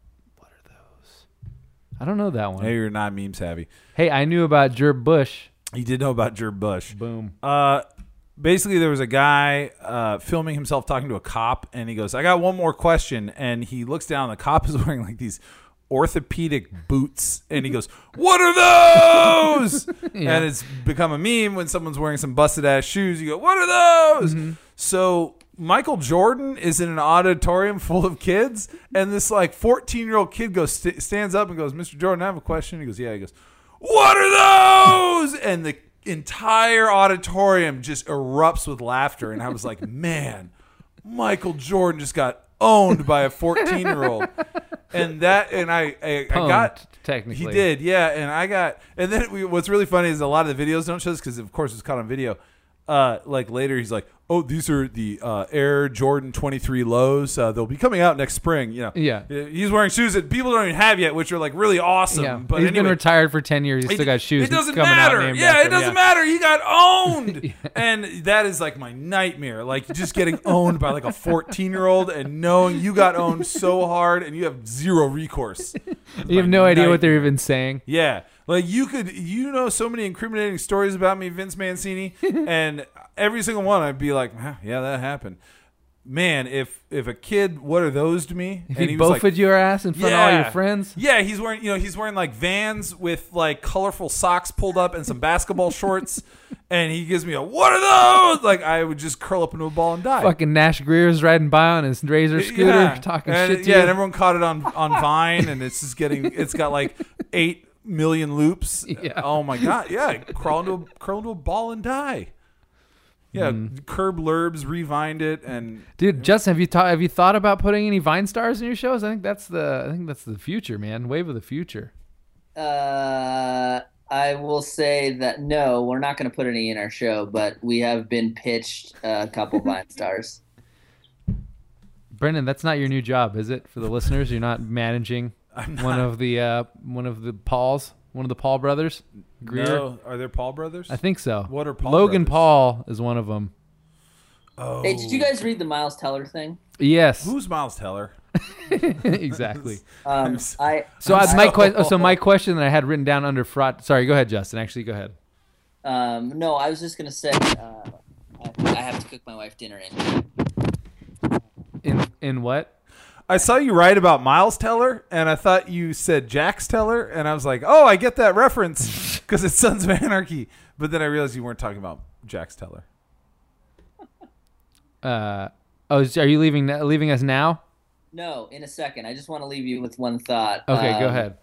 I don't know that one. No, you're not meme savvy. Hey, I knew about Jerb Bush. You did know about Jerb Bush. Boom. Uh, basically, there was a guy uh, filming himself talking to a cop, and he goes, I got one more question. And he looks down. The cop is wearing like these orthopedic boots, and he goes, what are those? Yeah. And it's become a meme when someone's wearing some busted-ass shoes. You go, what are those? Mm-hmm. So Michael Jordan is in an auditorium full of kids, and this like fourteen year old kid goes st- stands up and goes, "Mister Jordan, I have a question." He goes, "Yeah." He goes, "What are those?" And the entire auditorium just erupts with laughter. And I was like, man, Michael Jordan just got owned by a fourteen year old. And that, and I, I, I got, technically, he did, yeah. And I got, and then we, what's really funny is a lot of the videos don't show this because, of course, it's caught on video. Uh, like later, he's like, "Oh, these are the uh, Air Jordan twenty-three lows. Uh, they'll be coming out next spring." You know, yeah. He's wearing shoes that people don't even have yet, which are like really awesome. Yeah. But he's anyway, been retired for ten years. He's still got shoes. It doesn't coming matter. Out named yeah, after it doesn't him. matter. He got owned, yeah. And that is like my nightmare. Like just getting owned by like a fourteen-year-old and knowing you got owned so hard and you have zero recourse. You have no idea what they're even saying. Yeah. Like you could, you know, so many incriminating stories about me, Vince Mancini, and every single one I'd be like, ah, yeah, that happened. Man, if if a kid, what are those to me? If and he, he was bofed like, your ass in front yeah, of all your friends? Yeah, he's wearing, you know, he's wearing like Vans with like colorful socks pulled up and some basketball shorts, and he gives me a, what are those? Like I would just curl up into a ball and die. Fucking Nash Greer's riding by on his Razor scooter, yeah. talking and, shit to yeah, you. and everyone caught it on on Vine, and it's just getting, it's got like eight million loops. Yeah. Oh my god, yeah, crawl into a, curl into a ball and die. Yeah, mm. Curb Lurbs revined it, and dude, Justin, have you thought have you thought about putting any Vine stars in your shows? I think that's the I think that's the future, man. Wave of the future. Uh, I will say that no, we're not going to put any in our show, but we have been pitched a couple Vine stars. Brendan, that's not your new job, is it? For the listeners, you're not managing not. one of the uh, one of the Pauls, one of the Paul brothers. Greer? No, are there Paul brothers? I think so. What are Paul Logan brothers? Paul is one of them. Oh. Hey, did you guys read the Miles Teller thing? Yes. Who's Miles Teller? Exactly. Um, I so I, my que- so my question that I had written down under fraud. Sorry, go ahead, Justin. Actually, go ahead. Um, no, I was just gonna say uh, I, I have to cook my wife dinner in. In in what? I saw you write about Miles Teller, and I thought you said Jax Teller, and I was like, oh, I get that reference because it's Sons of Anarchy. But then I realized you weren't talking about Jax Teller. Uh, oh, is- are you leaving leaving us now? No, in a second. I just want to leave you with one thought. Okay, um, go ahead.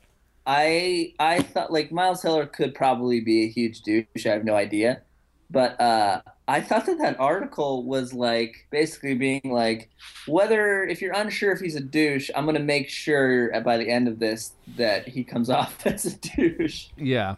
I I thought like Miles Teller could probably be a huge douche. I have no idea, but uh, I thought that that article was like basically being like, whether if you're unsure if he's a douche, I'm gonna make sure by the end of this that he comes off as a douche. Yeah.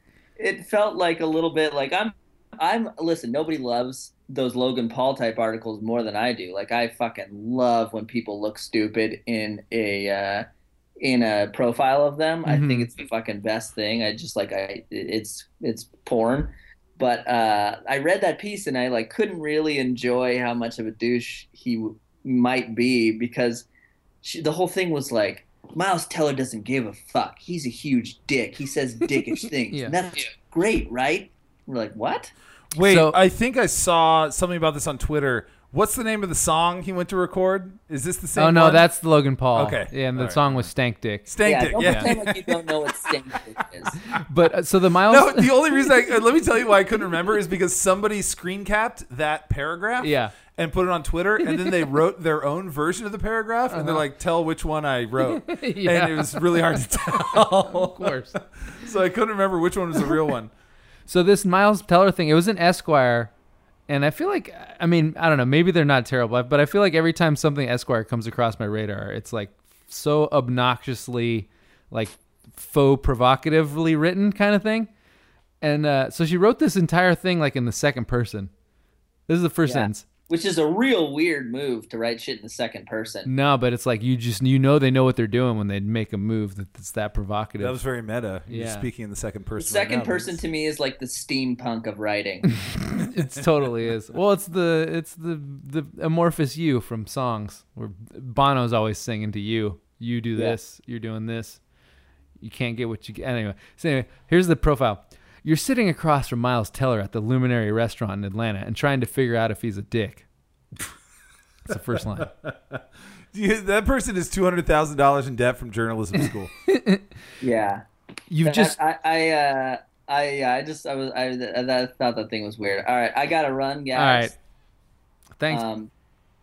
It felt like a little bit like I'm I'm listen. Nobody loves those Logan Paul type articles more than I do. Like I fucking love when people look stupid in a. Uh, in a profile of them. Mm-hmm. I think it's the fucking best thing. I just like I it's it's porn. But uh, I read that piece and I like couldn't really enjoy how much of a douche he w- might be because she, the whole thing was like Miles Teller doesn't give a fuck. He's a huge dick. He says dickish things. Yeah. And that's yeah. great, right? We're like, what? Wait, So- I think I saw something about this on Twitter. What's the name of the song he went to record? Is this the same Oh no, one? that's the Logan Paul. Okay. Yeah, and the All right. song was Stank Dick. Stank yeah, Dick, don't yeah. pretend like you don't know what stank dick is. But uh, so the Miles. No, the only reason I uh, let me tell you why I couldn't remember is because somebody screen capped that paragraph, Yeah. and put it on Twitter, and then they wrote their own version of the paragraph, and they're like, "Tell which one I wrote," Yeah. and it was really hard to tell. Of course. So I couldn't remember which one was the real one. So this Miles Teller thing, it was in Esquire, and I feel like, I mean, I don't know, maybe they're not terrible, but I feel like every time something Esquire comes across my radar, it's like so obnoxiously, like faux provocatively written kind of thing. And uh, so she wrote this entire thing like in the second person. This is the first Yeah. sentence. Which is a real weird move to write shit in the second person. No, but it's like you just, you know, they know what they're doing when they make a move that's that provocative. That was very meta. You're Yeah. speaking in the second The person. right second now, person Vince. to me is like the steampunk of writing. It totally is. Well, it's the it's the the amorphous you from songs where Bono's always singing to you. You do Yeah. this. You're doing this. You can't get what you get. Anyway, so anyway, here's the profile. You're sitting across from Miles Teller at the Luminary restaurant in Atlanta and trying to figure out if he's a dick. That's the first line. You- that person is two hundred thousand dollars in debt from journalism school. Yeah. You've That- just I I uh I yeah, I just I was I, I, I thought that thing was weird. All right, I gotta run, guys. all right. Thanks. Um,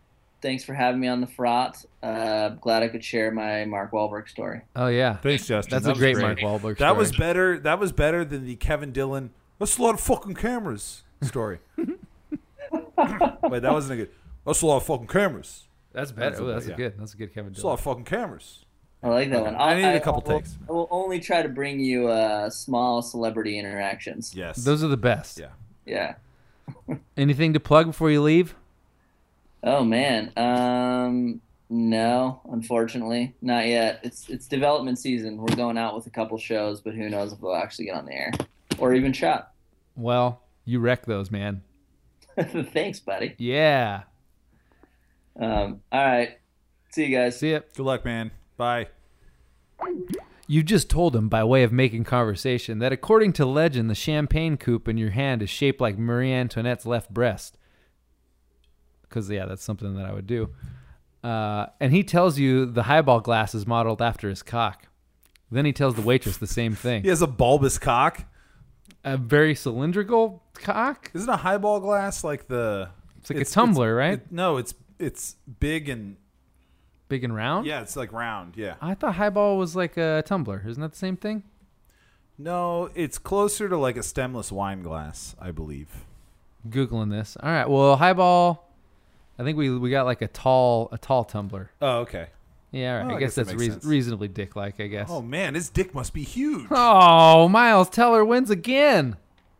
Thanks for having me on the Fraught. Uh, glad I could share my Mark Wahlberg story. Oh yeah, Thanks, Justin. That's That a was great, great. Mark Wahlberg. That story. was better. That was better than the Kevin Dillon. That's a lot of fucking cameras story. Wait, that wasn't a good. That's a lot of fucking cameras. That's better. That's Oh, a- that's yeah. a good. That's a good Kevin That's a lot Dillon. of fucking cameras. I like that one. I I'll- needed a couple I will- takes. I will only try to bring you uh, small celebrity interactions. Yes. Those are the best. Yeah. Yeah. Anything to plug before you leave? Oh man. Um. No, unfortunately, not yet. It's it's development season. We're going out with a couple shows, but who knows if we'll actually get on the air or even shot. Well, you wreck those, man. Thanks, buddy. Yeah. Um. All right. See you guys. See ya. Good luck, man. Bye. You just told him, by way of making conversation, that according to legend, the champagne coupe in your hand is shaped like Marie Antoinette's left breast. Because, yeah, that's something that I would do. Uh, and he tells you the highball glass is modeled after his cock. Then he tells the waitress the same thing. He has a bulbous cock. A very cylindrical cock? Isn't a highball glass like the? It's like a tumbler, right? it- no, it's it's big and Big and round? yeah, it's like round. Yeah. I thought highball was like a tumbler. Isn't that the same thing? No, it's closer to like a stemless wine glass, I believe. Googling this. All right. Well, highball. I think we we got like a tall a tall tumbler. Oh, okay. Yeah, all right. Well, I, I guess, guess that that's makes rea- sense. reasonably dick-like, I guess. Oh man, his dick must be huge. Oh, Miles Teller wins again.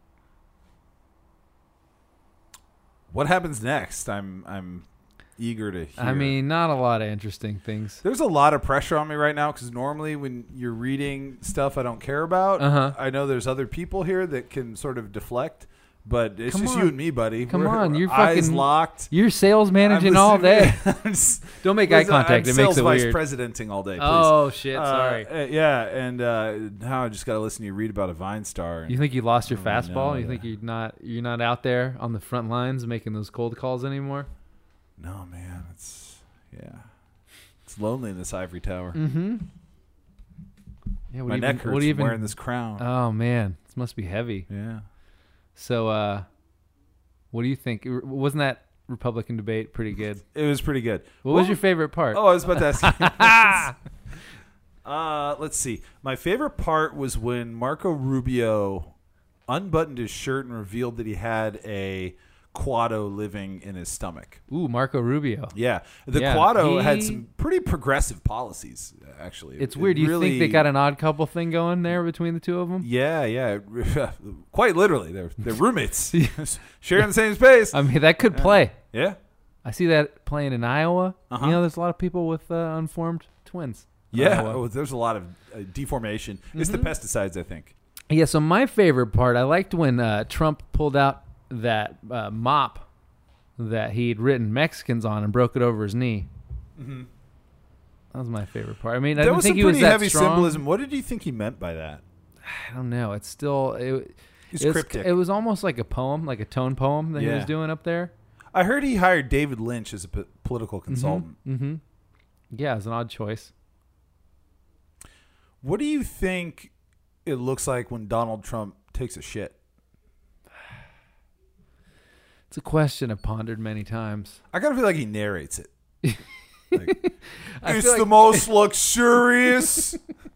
What happens next? I'm I'm eager to hear. I mean, not a lot of interesting things. There's a lot of pressure on me right now because normally when you're reading stuff I don't care about, Uh-huh. I know there's other people here that can sort of deflect, but it's Come just on. you and me, buddy. Come We're on, you're eyes fucking locked. You're sales I'm managing all listening- day. I'm just- Don't make eye listen, contact. I'm It makes sales it vice weird. presidenting all day. Please. Oh, shit, Uh, sorry. uh, yeah, and uh, now I just got to listen to you read about a Vine star. You think you lost your Oh, fastball? no, you think you're not you're not out there on the front lines making those cold calls anymore? No, man, it's yeah, it's lonely in this ivory tower. Mm-hmm. Yeah, what My do you neck even, hurts what do you from even, wearing this crown. Oh man, this must be heavy. Yeah. So, uh, what do you think? Wasn't that Republican debate pretty good? It was pretty good. What was your favorite part? Oh, I was about to ask you. uh, let's see. My favorite part was when Marco Rubio unbuttoned his shirt and revealed that he had a Quado living in his stomach. Ooh, Marco Rubio. Yeah. The Yeah, Quado had he- some pretty progressive policies, actually. It's It weird. Do you really- think they got an odd couple thing going there between the two of them? Yeah, yeah. Quite literally. They're, they're roommates. Sharing the same space. I mean, that could play. Yeah. I see that playing in Iowa. Uh-huh. You know, there's a lot of people with uh, unformed twins. in Yeah. Iowa. Oh, there's a lot of uh, deformation. It's the Mhm. pesticides, I think. Yeah, so my favorite part, I liked when uh, Trump pulled out that uh, mop that he'd written Mexicans on and broke it over his knee. Mm-hmm. That was my favorite part. I mean, I There didn't was think some he was pretty that heavy strong. symbolism. What did you think he meant by that? I don't know. It's still it, He's it was, cryptic. it was almost like a poem, like a tone poem that he Yeah. was doing up there. I heard he hired David Lynch as a p- political consultant. Mm-hmm. Yeah, it's an odd choice. What do you think it looks like when Donald Trump takes a shit? It's a question I've pondered many times. I gotta feel like he narrates it. Like, I it's feel the like- most luxurious,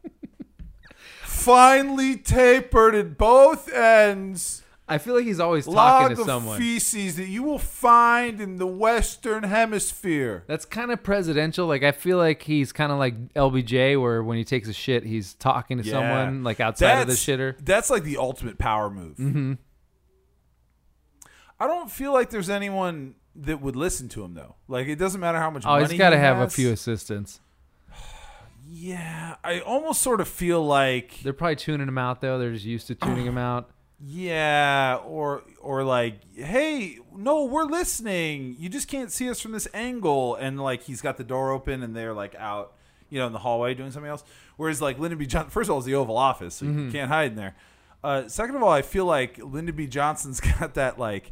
finely tapered at both ends. I feel like he's always log talking to of someone. feces that you will find in the Western Hemisphere. That's kind of presidential. Like I feel like he's kind of like L B J, where when he takes a shit, he's talking to Yeah. someone like outside of the That's- shitter. That's like the ultimate power move. Mm-hmm. I don't feel like there's anyone that would listen to him though. Like it doesn't matter how much Oh, money he's got to he have a has. few assistants. Yeah, I almost sort of feel like They're probably tuning him out though. They're just used to tuning him out. yeah, or or like, hey, no, we're listening. You just can't see us from this angle, and like he's got the door open, and they're like out, you know, in the hallway doing something else. Whereas like Lyndon B. Johnson, first of all, it's the Oval Office, so you Mhm. can't hide in there. Uh, second of all, I feel like Lyndon B. Johnson's got that like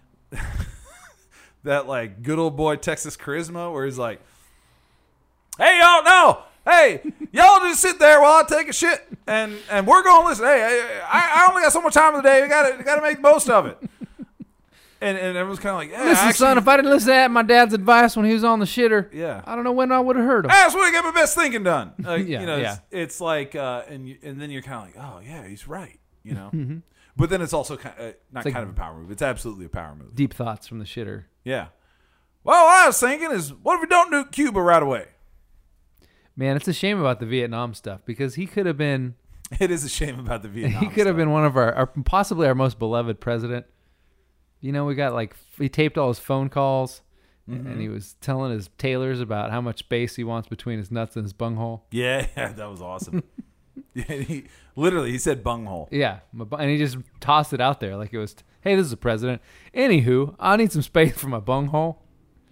that like good old boy Texas charisma, where he's like, hey, y'all, no. Hey, y'all just sit there while I take a shit, and, and we're going to listen. Hey, I, I only got so much time in the day. We got to got to make the most of it. And and everyone's kind of like, yeah, Listen, actually, son, if I didn't listen to my dad's advice when he was on the shitter, yeah, I don't know when I would have heard him. that's when I get my best thinking done. Like, Yeah, you know, yeah. it's, it's like, uh, and you, and then you're kind of like, oh yeah, he's right. You know, Mhm. but then it's also kind of, not It's like kind of a power move. It's absolutely a power move. Deep thoughts from the shitter. Yeah. Well, what I was thinking is, what if we don't nuke Cuba right away? Man, it's a shame about the Vietnam stuff because he could have been. It is a shame about the Vietnam. He could have been one of our, our, possibly our most beloved president. You know, we got like he taped all his phone calls, Mhm. and he was telling his tailors about how much space he wants between his nuts and his bunghole. Yeah, yeah, that was awesome. Yeah, he literally he said bunghole. Yeah, my bu- and he just tossed it out there like it was, hey, this is the president. Anywho, I need some space for my bunghole.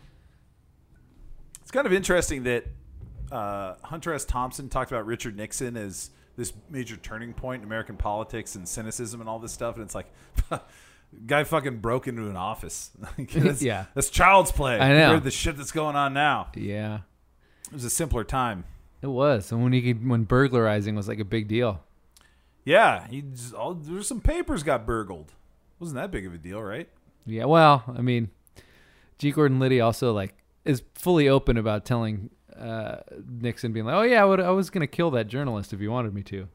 It's kind of interesting that uh, Hunter S. Thompson talked about Richard Nixon as this major turning point in American politics and cynicism and all this stuff, and it's like, guy fucking broke into an office. Like, that's, Yeah. that's child's play. I know. Compared to the shit that's going on now. Yeah, It was a simpler time. it was. And when he could, when burglarizing was like a big deal. Yeah, he just, all, there were some papers got burgled. Wasn't that big of a deal, right? Yeah, well, I mean, G. Gordon Liddy also like is fully open about telling uh, Nixon, being like, "Oh yeah, I, would, I was going to kill that journalist if you wanted me to."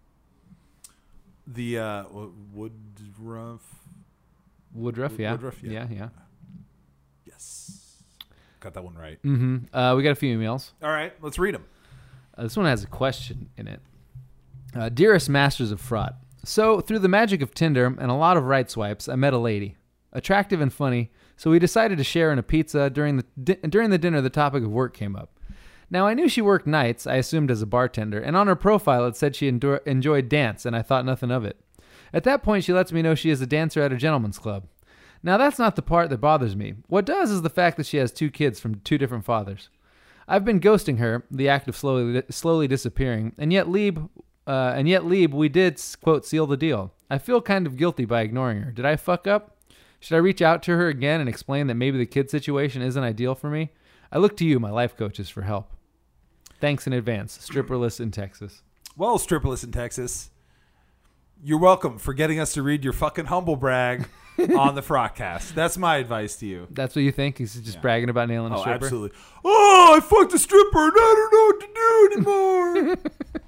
The uh, Wo- Woodruff. Woodruff, yeah, Woodruff, yeah. yeah, yeah. Yes, got that one right. Mm-hmm. Uh, we got a few emails. All right, let's read them. Uh, this one has a question in it. Uh, Dearest Masters of Fraud. So, through the magic of Tinder and a lot of right swipes, I met a lady. Attractive and funny, so we decided to share in a pizza. During the di- during the dinner, the topic of work came up. Now, I knew she worked nights, I assumed as a bartender, and on her profile it said she endor- enjoyed dance, and I thought nothing of it. At that point, she lets me know she is a dancer at a gentleman's club. Now, that's not the part that bothers me. What does is the fact that she has two kids from two different fathers. I've been ghosting her, the act of slowly slowly disappearing, and yet Lieb, uh, and yet Lieb, we did, quote, seal the deal. I feel kind of guilty by ignoring her. Did I fuck up? Should I reach out to her again and explain that maybe the kid situation isn't ideal for me? I look to you, my life coaches, for help. Thanks in advance. Stripperless in Texas. Well, Stripperless in Texas, you're welcome for getting us to read your fucking humble brag on the Frogcast. That's my advice to you. That's what you think? He's just bragging about nailing a Oh, stripper? absolutely. Oh, I fucked a stripper and I don't know what to do anymore.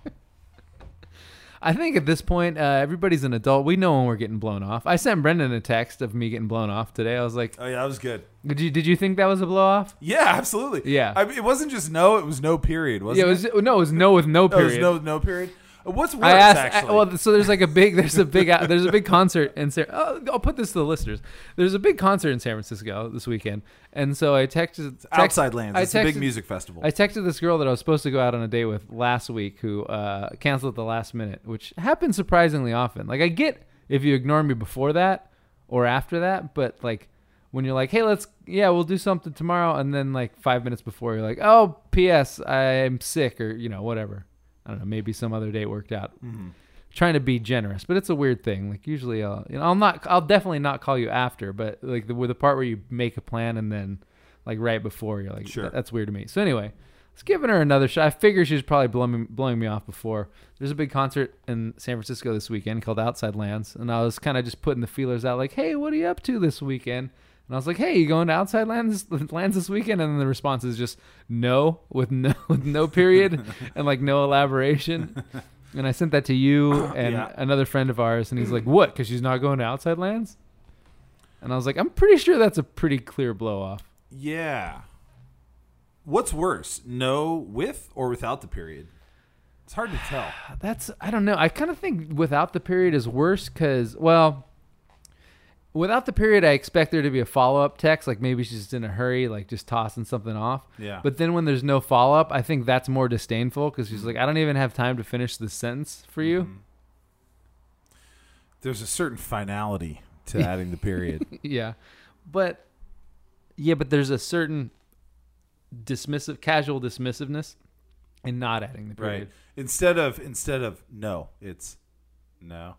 I think at this point, uh, everybody's an adult. We know when we're getting blown off. I sent Brendan a text of me getting blown off today. I was like, oh, yeah, that was good. Did you did you think that was a blow off? Yeah, absolutely. Yeah. I mean, it wasn't just no, it was no period, wasn't Yeah, it was no, it was no with no it? Oh, it was period. no, no period. Uh, What's worse, I asked. actually? I, well, so there's like a big, there's a big, there's a big concert in San. Oh, I'll put this to the listeners. There's a big concert in San Francisco this weekend, and so I texted. Text, Outside Lands. I It's a big music festival. I texted this girl that I was supposed to go out on a date with last week, who uh, canceled at the last minute, which happens surprisingly often. Like I get if you ignore me before that or after that, but like when you're like, hey, let's, yeah, we'll do something tomorrow, and then like five minutes before you're like, oh, P S I'm sick, or you know whatever. I don't know, maybe some other date worked out. Mm-hmm. Trying to be generous, but it's a weird thing. Like usually, I'll you know I'll not I'll definitely not call you after, but like the with the part where you make a plan and then like right before you're like, Sure. "That- that's weird to me. So anyway, let's giving her another shot. I figure she's probably blowing blowing me off before. There's a big concert in San Francisco this weekend called Outside Lands, and I was kind of just putting the feelers out, like, hey, what are you up to this weekend? And I was like, hey, you going to Outside Lands lands this weekend? And then the response is just no, with no with no period and like no elaboration. And I sent that to you and Yeah. another friend of ours, and he's like, what? Because she's not going to Outside Lands? And I was like, I'm pretty sure that's a pretty clear blow off. Yeah. What's worse, no with or without the period? It's hard to tell. That's, I don't know. I kind of think without the period is worse because, well, without the period, I expect there to be a follow-up text. Like maybe she's just in a hurry, like just tossing something off. Yeah. But then when there's no follow-up, I think that's more disdainful because she's like, I don't even have time to finish the sentence for you. Mm-hmm. There's a certain finality to adding the period. Yeah. But, yeah, but there's a certain dismissive, casual dismissiveness in not adding the period. Right. Instead of instead of no, it's no.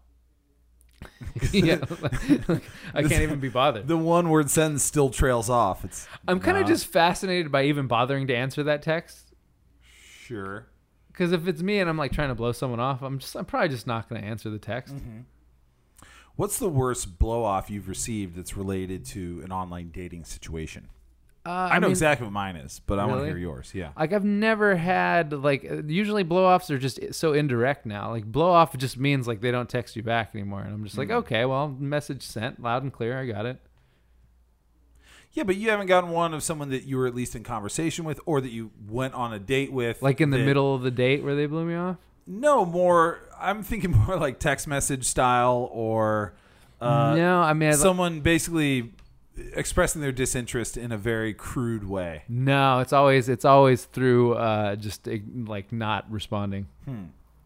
Yeah. I can't even be bothered. The one word sentence still trails off. It's I'm kind of nah. just fascinated by even bothering to answer that text. Sure. Because if it's me and I'm like trying to blow someone off, I'm just I'm probably just not going to answer the text. Mm-hmm. What's the worst blow off you've received that's related to an online dating situation? Uh, I know mean, exactly what mine is, but I want to Really? hear yours. Yeah. Like I've never had like uh, usually blow offs are just so indirect now. Like blow off just means like they don't text you back anymore, and I'm just like, Mhm. okay, well, message sent, loud and clear, I got it. Yeah, but you haven't gotten one of someone that you were at least in conversation with, or that you went on a date with, Like in the that- middle of the date where they blew me off. No, more. I'm thinking more like text message style, or uh, No, I mean, I- someone basically expressing their disinterest in a very crude way. No, it's always it's always through uh, just uh, like not responding. Hmm.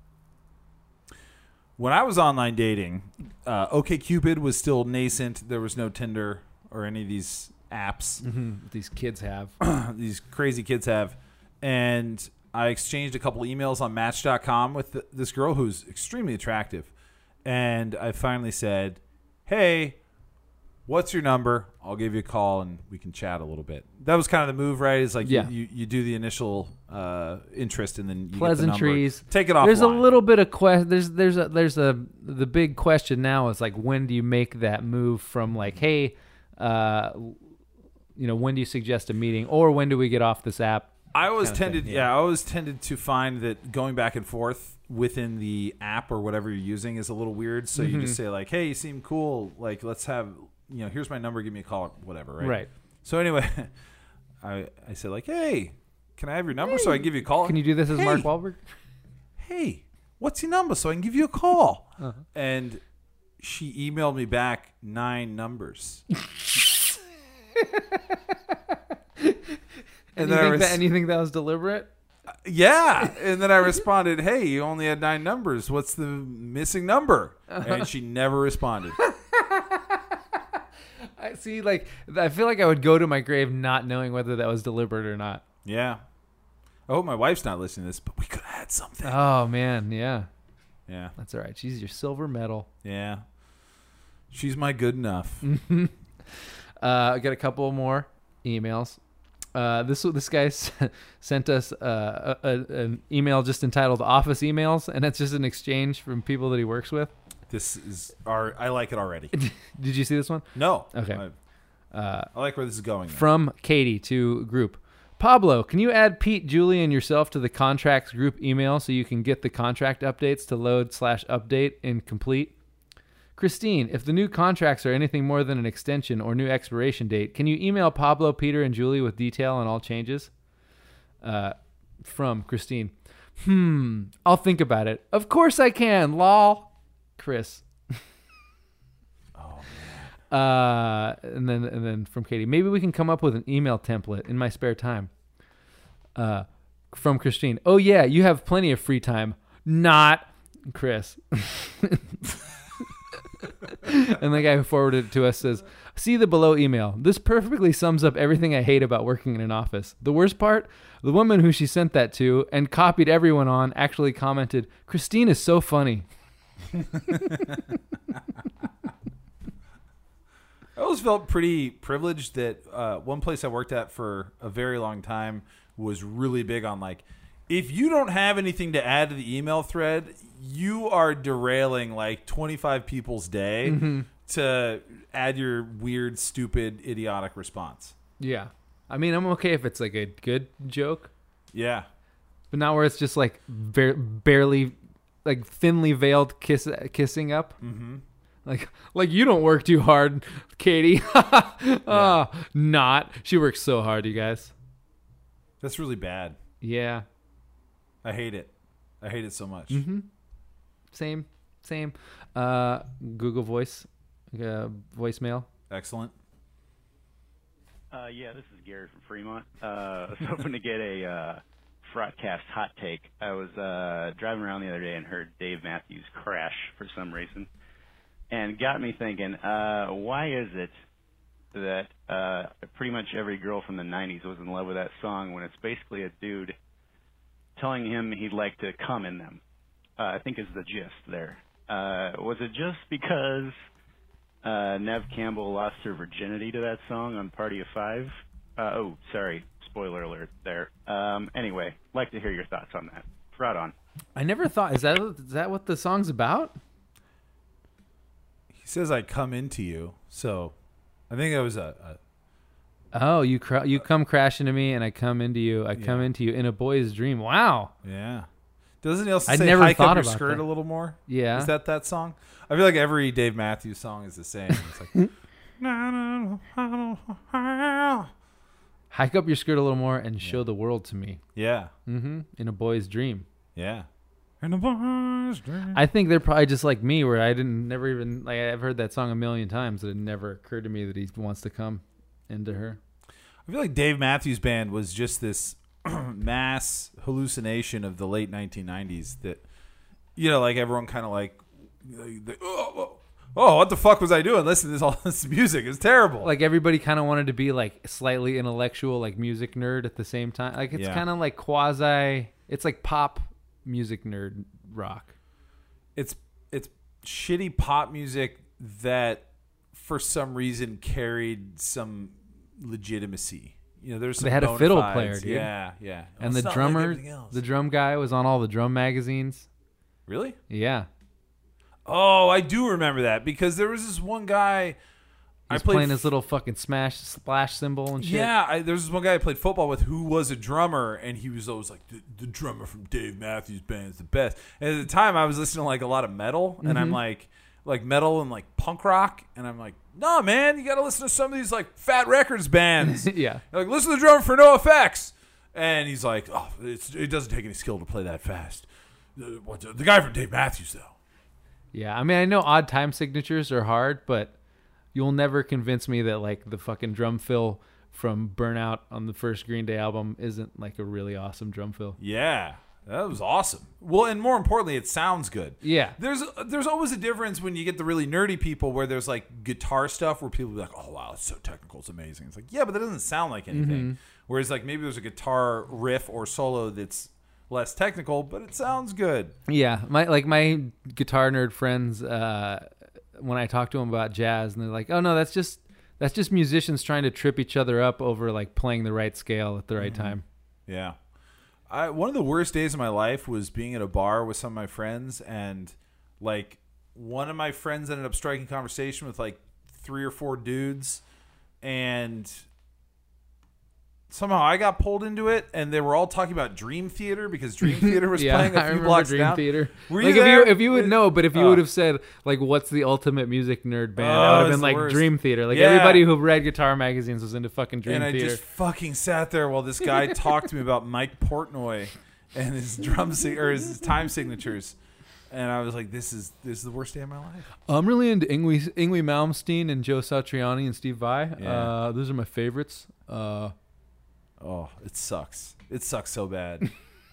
When I was online dating, uh, OkCupid was still nascent. There was no Tinder or any of these apps Mhm, these kids have. these crazy kids have. And I exchanged a couple emails on Match dot com with th- this girl who's extremely attractive. And I finally said, hey, what's your number? I'll give you a call and we can chat a little bit. That was kind of the move, right? It's like Yeah. you, you, you do the initial uh, interest and then you Pleasantries. Get the number. Take it off. There's a little bit of question. There's there's a there's a the big question now is like when do you make that move from like hey, uh, you know when do you suggest a meeting or when do we get off this app? I always kind of tended, thing, yeah. I always tended to find that going back and forth within the app or whatever you're using is a little weird. So you Mhm. just say like, "Hey, you seem cool. Like, let's have, you know, here's my number. Give me a call, whatever." Right. Right. So anyway, I I said like, "Hey, can I have your number so I can give you a call?" Can you do this as hey, Mark Wahlberg? Hey, what's your number so I can give you a call? Uh-huh. And she emailed me back nine numbers. And, And you then I think res- that and you think that was deliberate? Yeah. And then I responded, hey, you only had nine numbers. What's the missing number? And she never responded. I see. Like I feel like I would go to my grave not knowing whether that was deliberate or not. Yeah. I hope my wife's not listening to this, but we could have had something. Oh man, yeah, Yeah. that's all right. She's your silver medal. Yeah. She's my good enough. uh, I got a couple more emails. Uh, this this guy s- sent us uh, a, a, an email just entitled "Office Emails," and it's just an exchange from people that he works with. This is our. I like it already. Did you see this one? No. Okay. I, Uh, I like where this is going. now. from Katie to group. Pablo, can you add Pete, Julie, and yourself to the contracts group email so you can get the contract updates to load slash update in complete? Christine, if the new contracts are anything more than an extension or new expiration date, can you email Pablo, Peter, and Julie with detail on all changes? Uh, from Christine. Hmm, I'll think about it. Of course I can, lol. Chris. Uh, and then and then from Katie, maybe we can come up with an email template in my spare time. Uh, from Christine, oh yeah, you have plenty of free time. Not Chris. And the guy who forwarded it to us says, see the below email. This perfectly sums up everything I hate about working in an office. The worst part, the woman who she sent that to and copied everyone on actually commented, Christine is so funny. I always felt pretty privileged that uh, one place I worked at for a very long time was really big on like, if you don't have anything to add to the email thread, you are derailing like twenty-five people's day Mm-hmm. to add your weird, stupid, idiotic response. Yeah. I mean, I'm okay if it's like a good joke, Yeah. but not where it's just like bar- barely, like thinly veiled kiss kissing up. Mm-hmm. Like, like you don't work too hard, Katie. Oh, not. She works so hard, you guys. That's really bad. Yeah. I hate it. I hate it so much. Mm-hmm. Same, same. Uh, Google Voice, uh, voicemail. Excellent. Uh, yeah, this is Gary from Fremont. Uh, I was hoping to get a uh, Frotcast hot take. I was uh, driving around the other day and heard Dave Matthews Crash for some reason, and got me thinking, uh, why is it that uh, pretty much every girl from the nineties was in love with that song when it's basically a dude telling him he'd like to come in them? Uh, I think is the gist there. Uh, was it just because uh, Nev Campbell lost her virginity to that song on Party of Five? Uh, oh, sorry, spoiler alert there. Um, anyway, like to hear your thoughts on that. Right on. I never thought, is that, is that what the song's about? He says, "I come into you." So, I think that was a. a Oh, you cr- you come crashing to me, and I come into you. I come Yeah. into you in a boy's dream. Wow. Yeah. Doesn't he also I'd say never hike thought up your about skirt that. a little more? Yeah. Is that that song? I feel like every Dave Matthews song is the same. It's like, hike up your skirt a little more and show the world to me. yeah, Mm-hmm. In a boy's dream. yeah. And the boys dream. I think they're probably just like me, where I didn't never even like I've heard that song a million times, but it never occurred to me that he wants to come into her. I feel like Dave Matthews Band was just this mass hallucination of the late nineteen nineties that, you know, like everyone kind of like, like oh, oh, oh, what the fuck was I doing? Listen to this all this music. It's terrible. Like everybody kind of wanted to be like slightly intellectual, like music nerd at the same time. Like it's Yeah. kind of like quasi. It's like pop music nerd rock. It's it's shitty pop music that for some reason carried some legitimacy. You know, there's some They had a bona fiddle fides. player, dude. Yeah, yeah. And It's the not like drummer, everything else. the drum guy was on all the drum magazines. Really? Yeah. Oh, I do remember that because there was this one guy. He was I played playing f- his little fucking smash splash cymbal and shit. Yeah, I, there was this one guy I played football with who was a drummer, and he was always like, the, the drummer from Dave Matthews Band is the best. And at the time, I was listening to like a lot of metal, and I'm Mhm. like, like metal and like punk rock, and I'm like, no, man, you got to listen to some of these like Fat Records bands. Yeah. Like, listen to the drummer for NoFX. And he's like, oh, it's, it doesn't take any skill to play that fast. The, what, the, the guy from Dave Matthews, though. Yeah, I mean, I know odd time signatures are hard, but you'll never convince me that like the fucking drum fill from Burnout on the first Green Day album isn't like a really awesome drum fill. Yeah, that was awesome. Well, and more importantly, it sounds good. Yeah. There's there's always a difference when you get the really nerdy people where there's like guitar stuff where people be like, oh, wow, it's so technical. It's amazing. It's like, yeah, but that doesn't sound like anything. Mhm. Whereas like maybe there's a guitar riff or solo that's less technical, but it sounds good. Yeah, my like my guitar nerd friends, uh, when I talk to them about jazz, and they're like, "Oh no, that's just that's just musicians trying to trip each other up over like playing the right scale at the right Mhm. time." Yeah. I one of the worst days of my life was being at a bar with some of my friends, and like one of my friends ended up striking conversation with like three or four dudes, and somehow I got pulled into it, and they were all talking about Dream Theater because Dream Theater was Yeah, playing a I few remember blocks Dream down. Theater. Were like you if there? you if you would know, but if you Oh. would have said like, "What's the ultimate music nerd band?" Oh, that would have it's been the like worst. Dream Theater. Like Yeah. everybody who read guitar magazines was into fucking Dream and I Theater. just fucking sat there while this guy talked to me about Mike Portnoy and his drum sig- or his time signatures, and I was like, "This is this is the worst day of my life." I'm really into Ingwie Ingwie Malmsteen and Joe Satriani and Steve Vai. Yeah. Uh, those are my favorites. Uh, Oh, it sucks. It sucks so bad.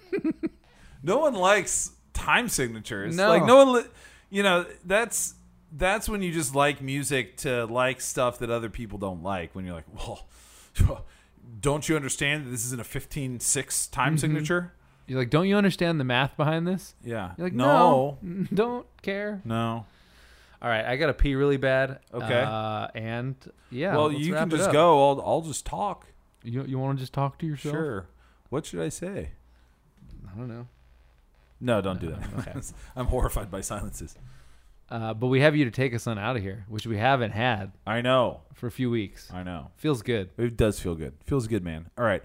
No one likes time signatures. No. Like no one, li- you know, that's that's when you just like music to like stuff that other people don't like. When you're like, well, don't you understand that this isn't a fifteen six time Mhm. signature? You're like, don't you understand the math behind this? Yeah. You're like, No. no, don't care. No. All right, I gotta pee really bad. Okay. Uh, and yeah. well, let's you wrap can it just up. go. I'll I'll just talk. You you want to just talk to yourself? Sure. What should I say? I don't know. No, don't do that. Okay. I'm horrified by silences. Uh, but we have you to take us on out of here, which we haven't had. I know. For a few weeks. I know. Feels good. It does feel good. Feels good, man. All right.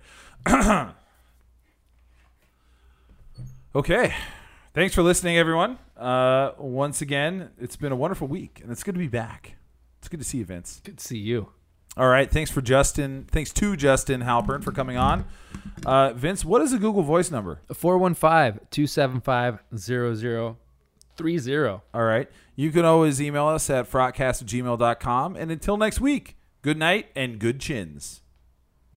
Okay. Thanks for listening, everyone. Uh, once again, it's been a wonderful week, and it's good to be back. It's good to see you, Vince. Good to see you. All right. Thanks for Justin. Thanks to Justin Halpern for coming on. Uh, Vince, what is the Google Voice number? four one five, two seven five, zero zero three zero. All right. You can always email us at frotcast at gmail dot com. And until next week, good night and good chins.